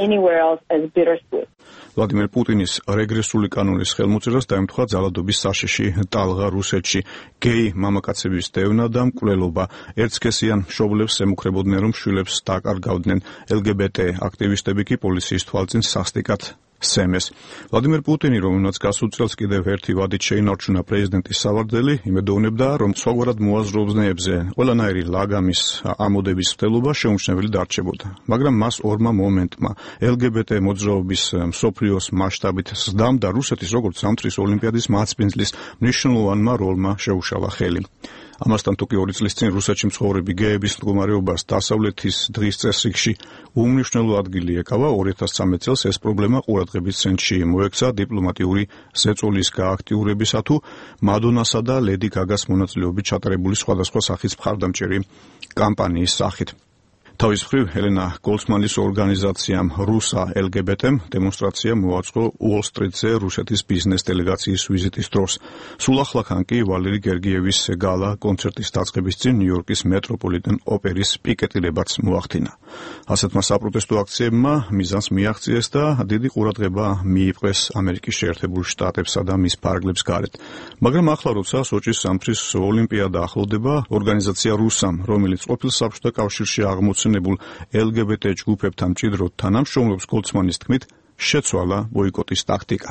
ვლადიმერ პუტინის რეგრესული კანონის ხელმოწერას დაემთხვა ძალადობის საშიში ტალღა რუსეთში, გეი მამაკაცების დევნა და მკვლელობა. ერთსქესიან მშობლებს ემუქრებოდნენ, რომ შვილებს დაკარგავდნენ. ელ გი ბი ტი აქტივისტები კი პოლიციის თვალწინ სასტიკად სემეს. ვლადიმერ პუტინი, რომელმაც გასულ წელს კიდევ ერთი ვადით შეინარჩუნა პრეზიდენტის სავარდელი, იმედოვნებდა, რომ სხვაგვარად მოაზროვნეებზე ყველანაირი ლაგამის ამოდების მცდელობა შეუმჩნეველი დარჩებოდა. მაგრამ მას ორმა მომენტმა ელ გი ბი ტი მოძრაობის მსოფლიოს მასშტაბით ზრდამ და რუსეთის როგორც ზამთრის ოლიმპიადის მასპინძლის მნიშვნელოვანმა როლმა შეუშალა ხელი. ამასთან თუ კი ორი წლის წინ რუსეთში მცხოვრები გეების მდგომარეობას დასავლეთის დღის წესრიგში უმნიშვნელო ადგილი ეკავა, ორი ათას ცხრამეტ წელს ეს პრობლემა ყურადღების ცენტრში მოექცა დიპლომატიური ზეწოლის გააქტიურებისა თუ მადონასა და ლედი გაგას მონაწილეობით ჩატარებული სხვადასხვა სახის მხარდამჭერი კამპანიის სახით. თავის მხრივ ელენა გოლდსმანის ორგანიზაციამ რუსა ელ გი ბი ტი-მ დემონსტრაცია მოაწყო უოლ-სტრიტზე რუსეთის ბიზნეს დელეგაციის ვიზიტის დროს. სულ ახლახან კი ვალერი გერგიევის გალა კონცერტის დაწყების წინ ნიუ-იორკის მეტროპოლიტენ ოპერის პიკეტირებაც მოახდინა. ასეთმა საპროტესტო აქციებმა მიზანს მიაღწიეს და დიდი ყურადღება მიიპყრეს ამერიკის შეერთებულ შტატებსა და მის ფარგლებს გარეთ. მაგრამ ახლა როცა სოჩის ზამთრის ოლიმპიადა ახლოვდება, ორგანიზაცია რუსამ, რომელიც ყოფილ საბჭოთა კავშირში აღმოჩნდა ელ გი ბი ტი ჯგუფებთან მჭიდროდ თანამშრომლობს, გოლდსმანის თქმით, შეცვალა ბოიკოტის ტაქტიკა.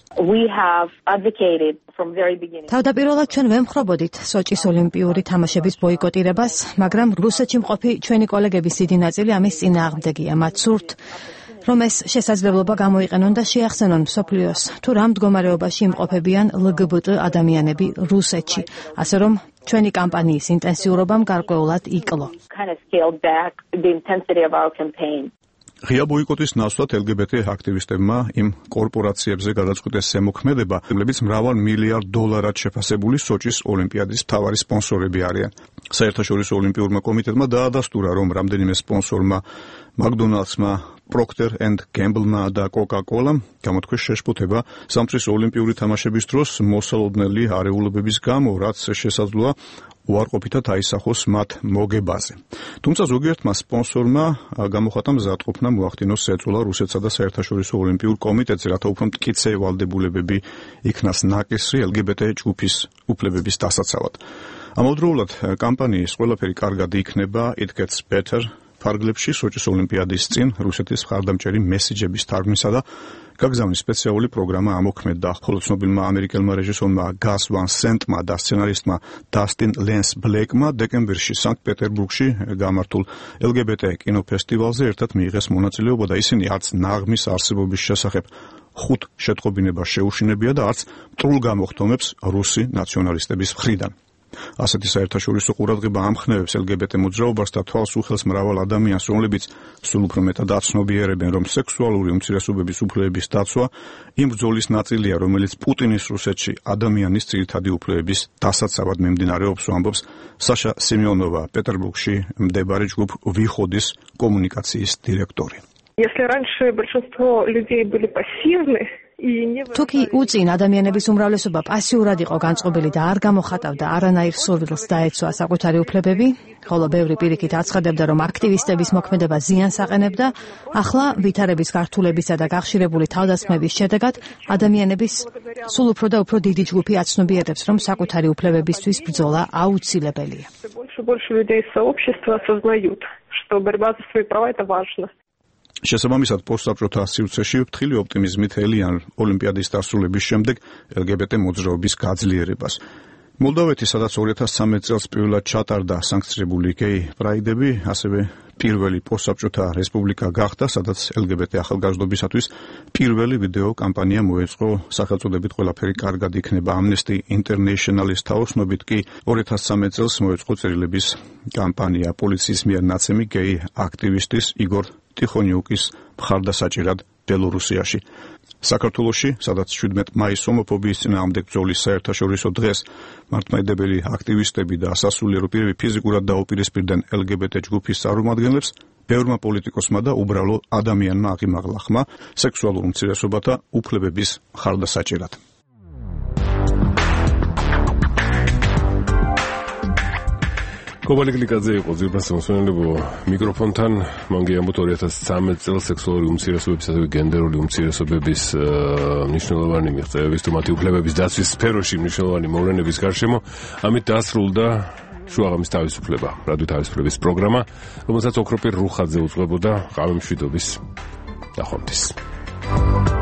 თავდაპირველად ჩვენ ვემხრობოდით სოჭის ოლიმპიური თამაშების ბოიკოტირებას, მაგრამ რუსეთში მყოფი ჩვენი კოლეგების დიდი ნაწილი ამის წინააღმდეგია. მათ სურთ, რომ ეს შესაძლებლობა გამოიყენონ და შეახსენონ მსოფლიოს, თუ რა მდგომარეობაში იმყოფებიან ელ გი ბი ტი ადამიანები რუსეთში, ასე რომ ჩვენი კამპანიის ინტენსიურობამ გარკვეულად იკლო. ღია ბოიკოტის ნაცვლად ელ გი ბი ტი აქტივისტებმა იმ კორპორაციებზე გადაწყვიტეს ზემოქმედება, რომლებიც მრავალ მილიარდ დოლარად შეფასებული სოჭის ოლიმპიადის მთავარი სპონსორები არიან. საერთაშორისო ოლიმპიურმა კომიტეტმა დაადასტურა, რომ რამდენიმე სპონსორმა მაკდონალდსმა, პროქტერ ენდ გემბლმა და კოკა-კოლამ გამოთქვეს შეშფოთება ზამთრის ოლიმპიური თამაშების დროს მოსალოდნელი არეულობების გამო, რაც შესაძლოა უარყოფითად აისახოს მათ მოგებაზე. თუმცა ზოგიერთმა სპონსორმა გამოხატა მზადყოფნა მოახდინოს ზეწოლა რუსეთსა და საერთაშორისო ოლიმპიურ კომიტეტზე, რათა უფრო მტკიცე ვალდებულებები იქნას ნაკისრი ელ გი ბი ტი ჯგუფის უფლებების დასაცავად. ამავდროულად კამპანიის ყველაფერი კარგად იქნება, it gets better ფარგლებში სოჭის ოლიმპიადის წინ რუსეთის მხარდამჭერი მესიჯების თარგმნისა და გაგზავნის სპეციალური პროგრამა ამოქმედდა. ხოლო ცნობილმა ამერიკელმა რეჟისორმა გას ვან სენტმა და სცენარისტმა დასტინ ლენს ბლეკმა დეკემბერში სანქტ-პეტერბურგში გამართულ ელ გი ბი ტი კინოფესტივალზე ერთად მიიღეს მონაწილეობა და ისინი არც ნაღმის არსებობის შესახებ ხუთ შეტყობინებას შეუშინებია და არც მტრულ გამოხდომებს რუსი ნაციონალისტების მხრიდან. ასეთი საერთაშორისო ყურადღება ამხნევებს ელ გი ბი ტი მოძრაობას და თვალს უხელს მრავალ ადამიანს, რომლებიც სულ უფრო მეტად აცნობიერებენ, რომ სექსუალური უმცირესობების უფლებების დაცვა იმ ბრძოლის ნაწილია, რომელიც პუტინის რუსეთში ადამიანის ძირითადი უფლებების დასაცავად მიმდინარეობს, ამბობს საშა სემიონოვა, პეტერბურგში მდებარე ჯგუფ ვიხოდის კომუნიკაციის დირექტორი. Если раньше большинство людей были пассивны, თუკი უწინ ადამიანების უმრავლესობა პასიურად იყო განწყობილი და არ გამოხატავდა არანაირ სურვილს დაეცვა საკუთარი უფლებები, ხოლო ბევრი პირიქით აცხადებდა, რომ აქტივისტების მოქმედება ზიანს აყენებდა, ახლა ვითარების გართულებისა და გახშირებული თავდასხმების შედეგად ადამიანების სულ უფრო და უფრო დიდი ჯგუფი აცნობიერებს, რომ საკუთარი უფლებებისთვის ბრძოლა აუცილებელია. Больше и больше людей из сообщества осознают, что борьба за свои права это важно. შესაბამისად პოსტსაბჭოთა სივრცეში ფრთხილი ოპტიმიზმით ელიან ოლიმპიადის დასრულების შემდეგ ელ გი ბი ტი მოძრაობის გაძლიერებას. მოლდოვეთი, სადაც ორი ათას ცხრამეტ წელს პირველად ჩატარდა სანქცირებული გეი პრაიდები, ასევე პირველი პოსტსაბჭოთა რესპუბლიკა გახდა, სადაც ელ გი ბი ტი ახალგაზრდობისათვის პირველი ვიდეო კამპანია მოეწყო სახელწოდებით ყველაფერი კარგად იქნება. Amnesty International-ის თაოსნობით კი ორი ათას ცხრამეტ წელს მოეწყო წერილების კამპანია პოლიციის მიერ ნაცემი გეი აქტივისტის იგორ ტიხონიუკის მხარდასაჭერად ბელორუსიაში. საქართველოში, სადაც შვიდმეტ მაისს ჰომოფობიის წინააღმდეგ ბრძოლის საერთაშორისო დღეს მართლმადიდებელი აქტივისტები და სასულიერო პირები ფიზიკურად დაუპირისპირდნენ ელ გი ბი ტი ჯგუფის წარმომადგენლებს, ბევრმა პოლიტიკოსმა და უბრალო ადამიანმა აღიმაღლა ხმა სექსუალურ უმცირესობათა უფლებების მხარდასაჭერად. კობალი გლიკაძე იყო ძირფას მოსვენებო მიკროფონთან. მან გიამბოთ ორი ათას ცხრამეტ წელს სექსუალური უმცირესობების და გენდერული უმცირესობების მნიშვნელოვანი მიღწევების თუ მათი უფლებების დაცვის სფეროში მნიშვნელოვანი მოვლენების გარშემო ამით დასრულდა შუაღამის თავისუფლება, რადიო თავისუფლების პროგრამა, რომელსაც ოქროპირ რუხაძე უძღვებოდა. ყავი მშვიდობის ნახვამდის.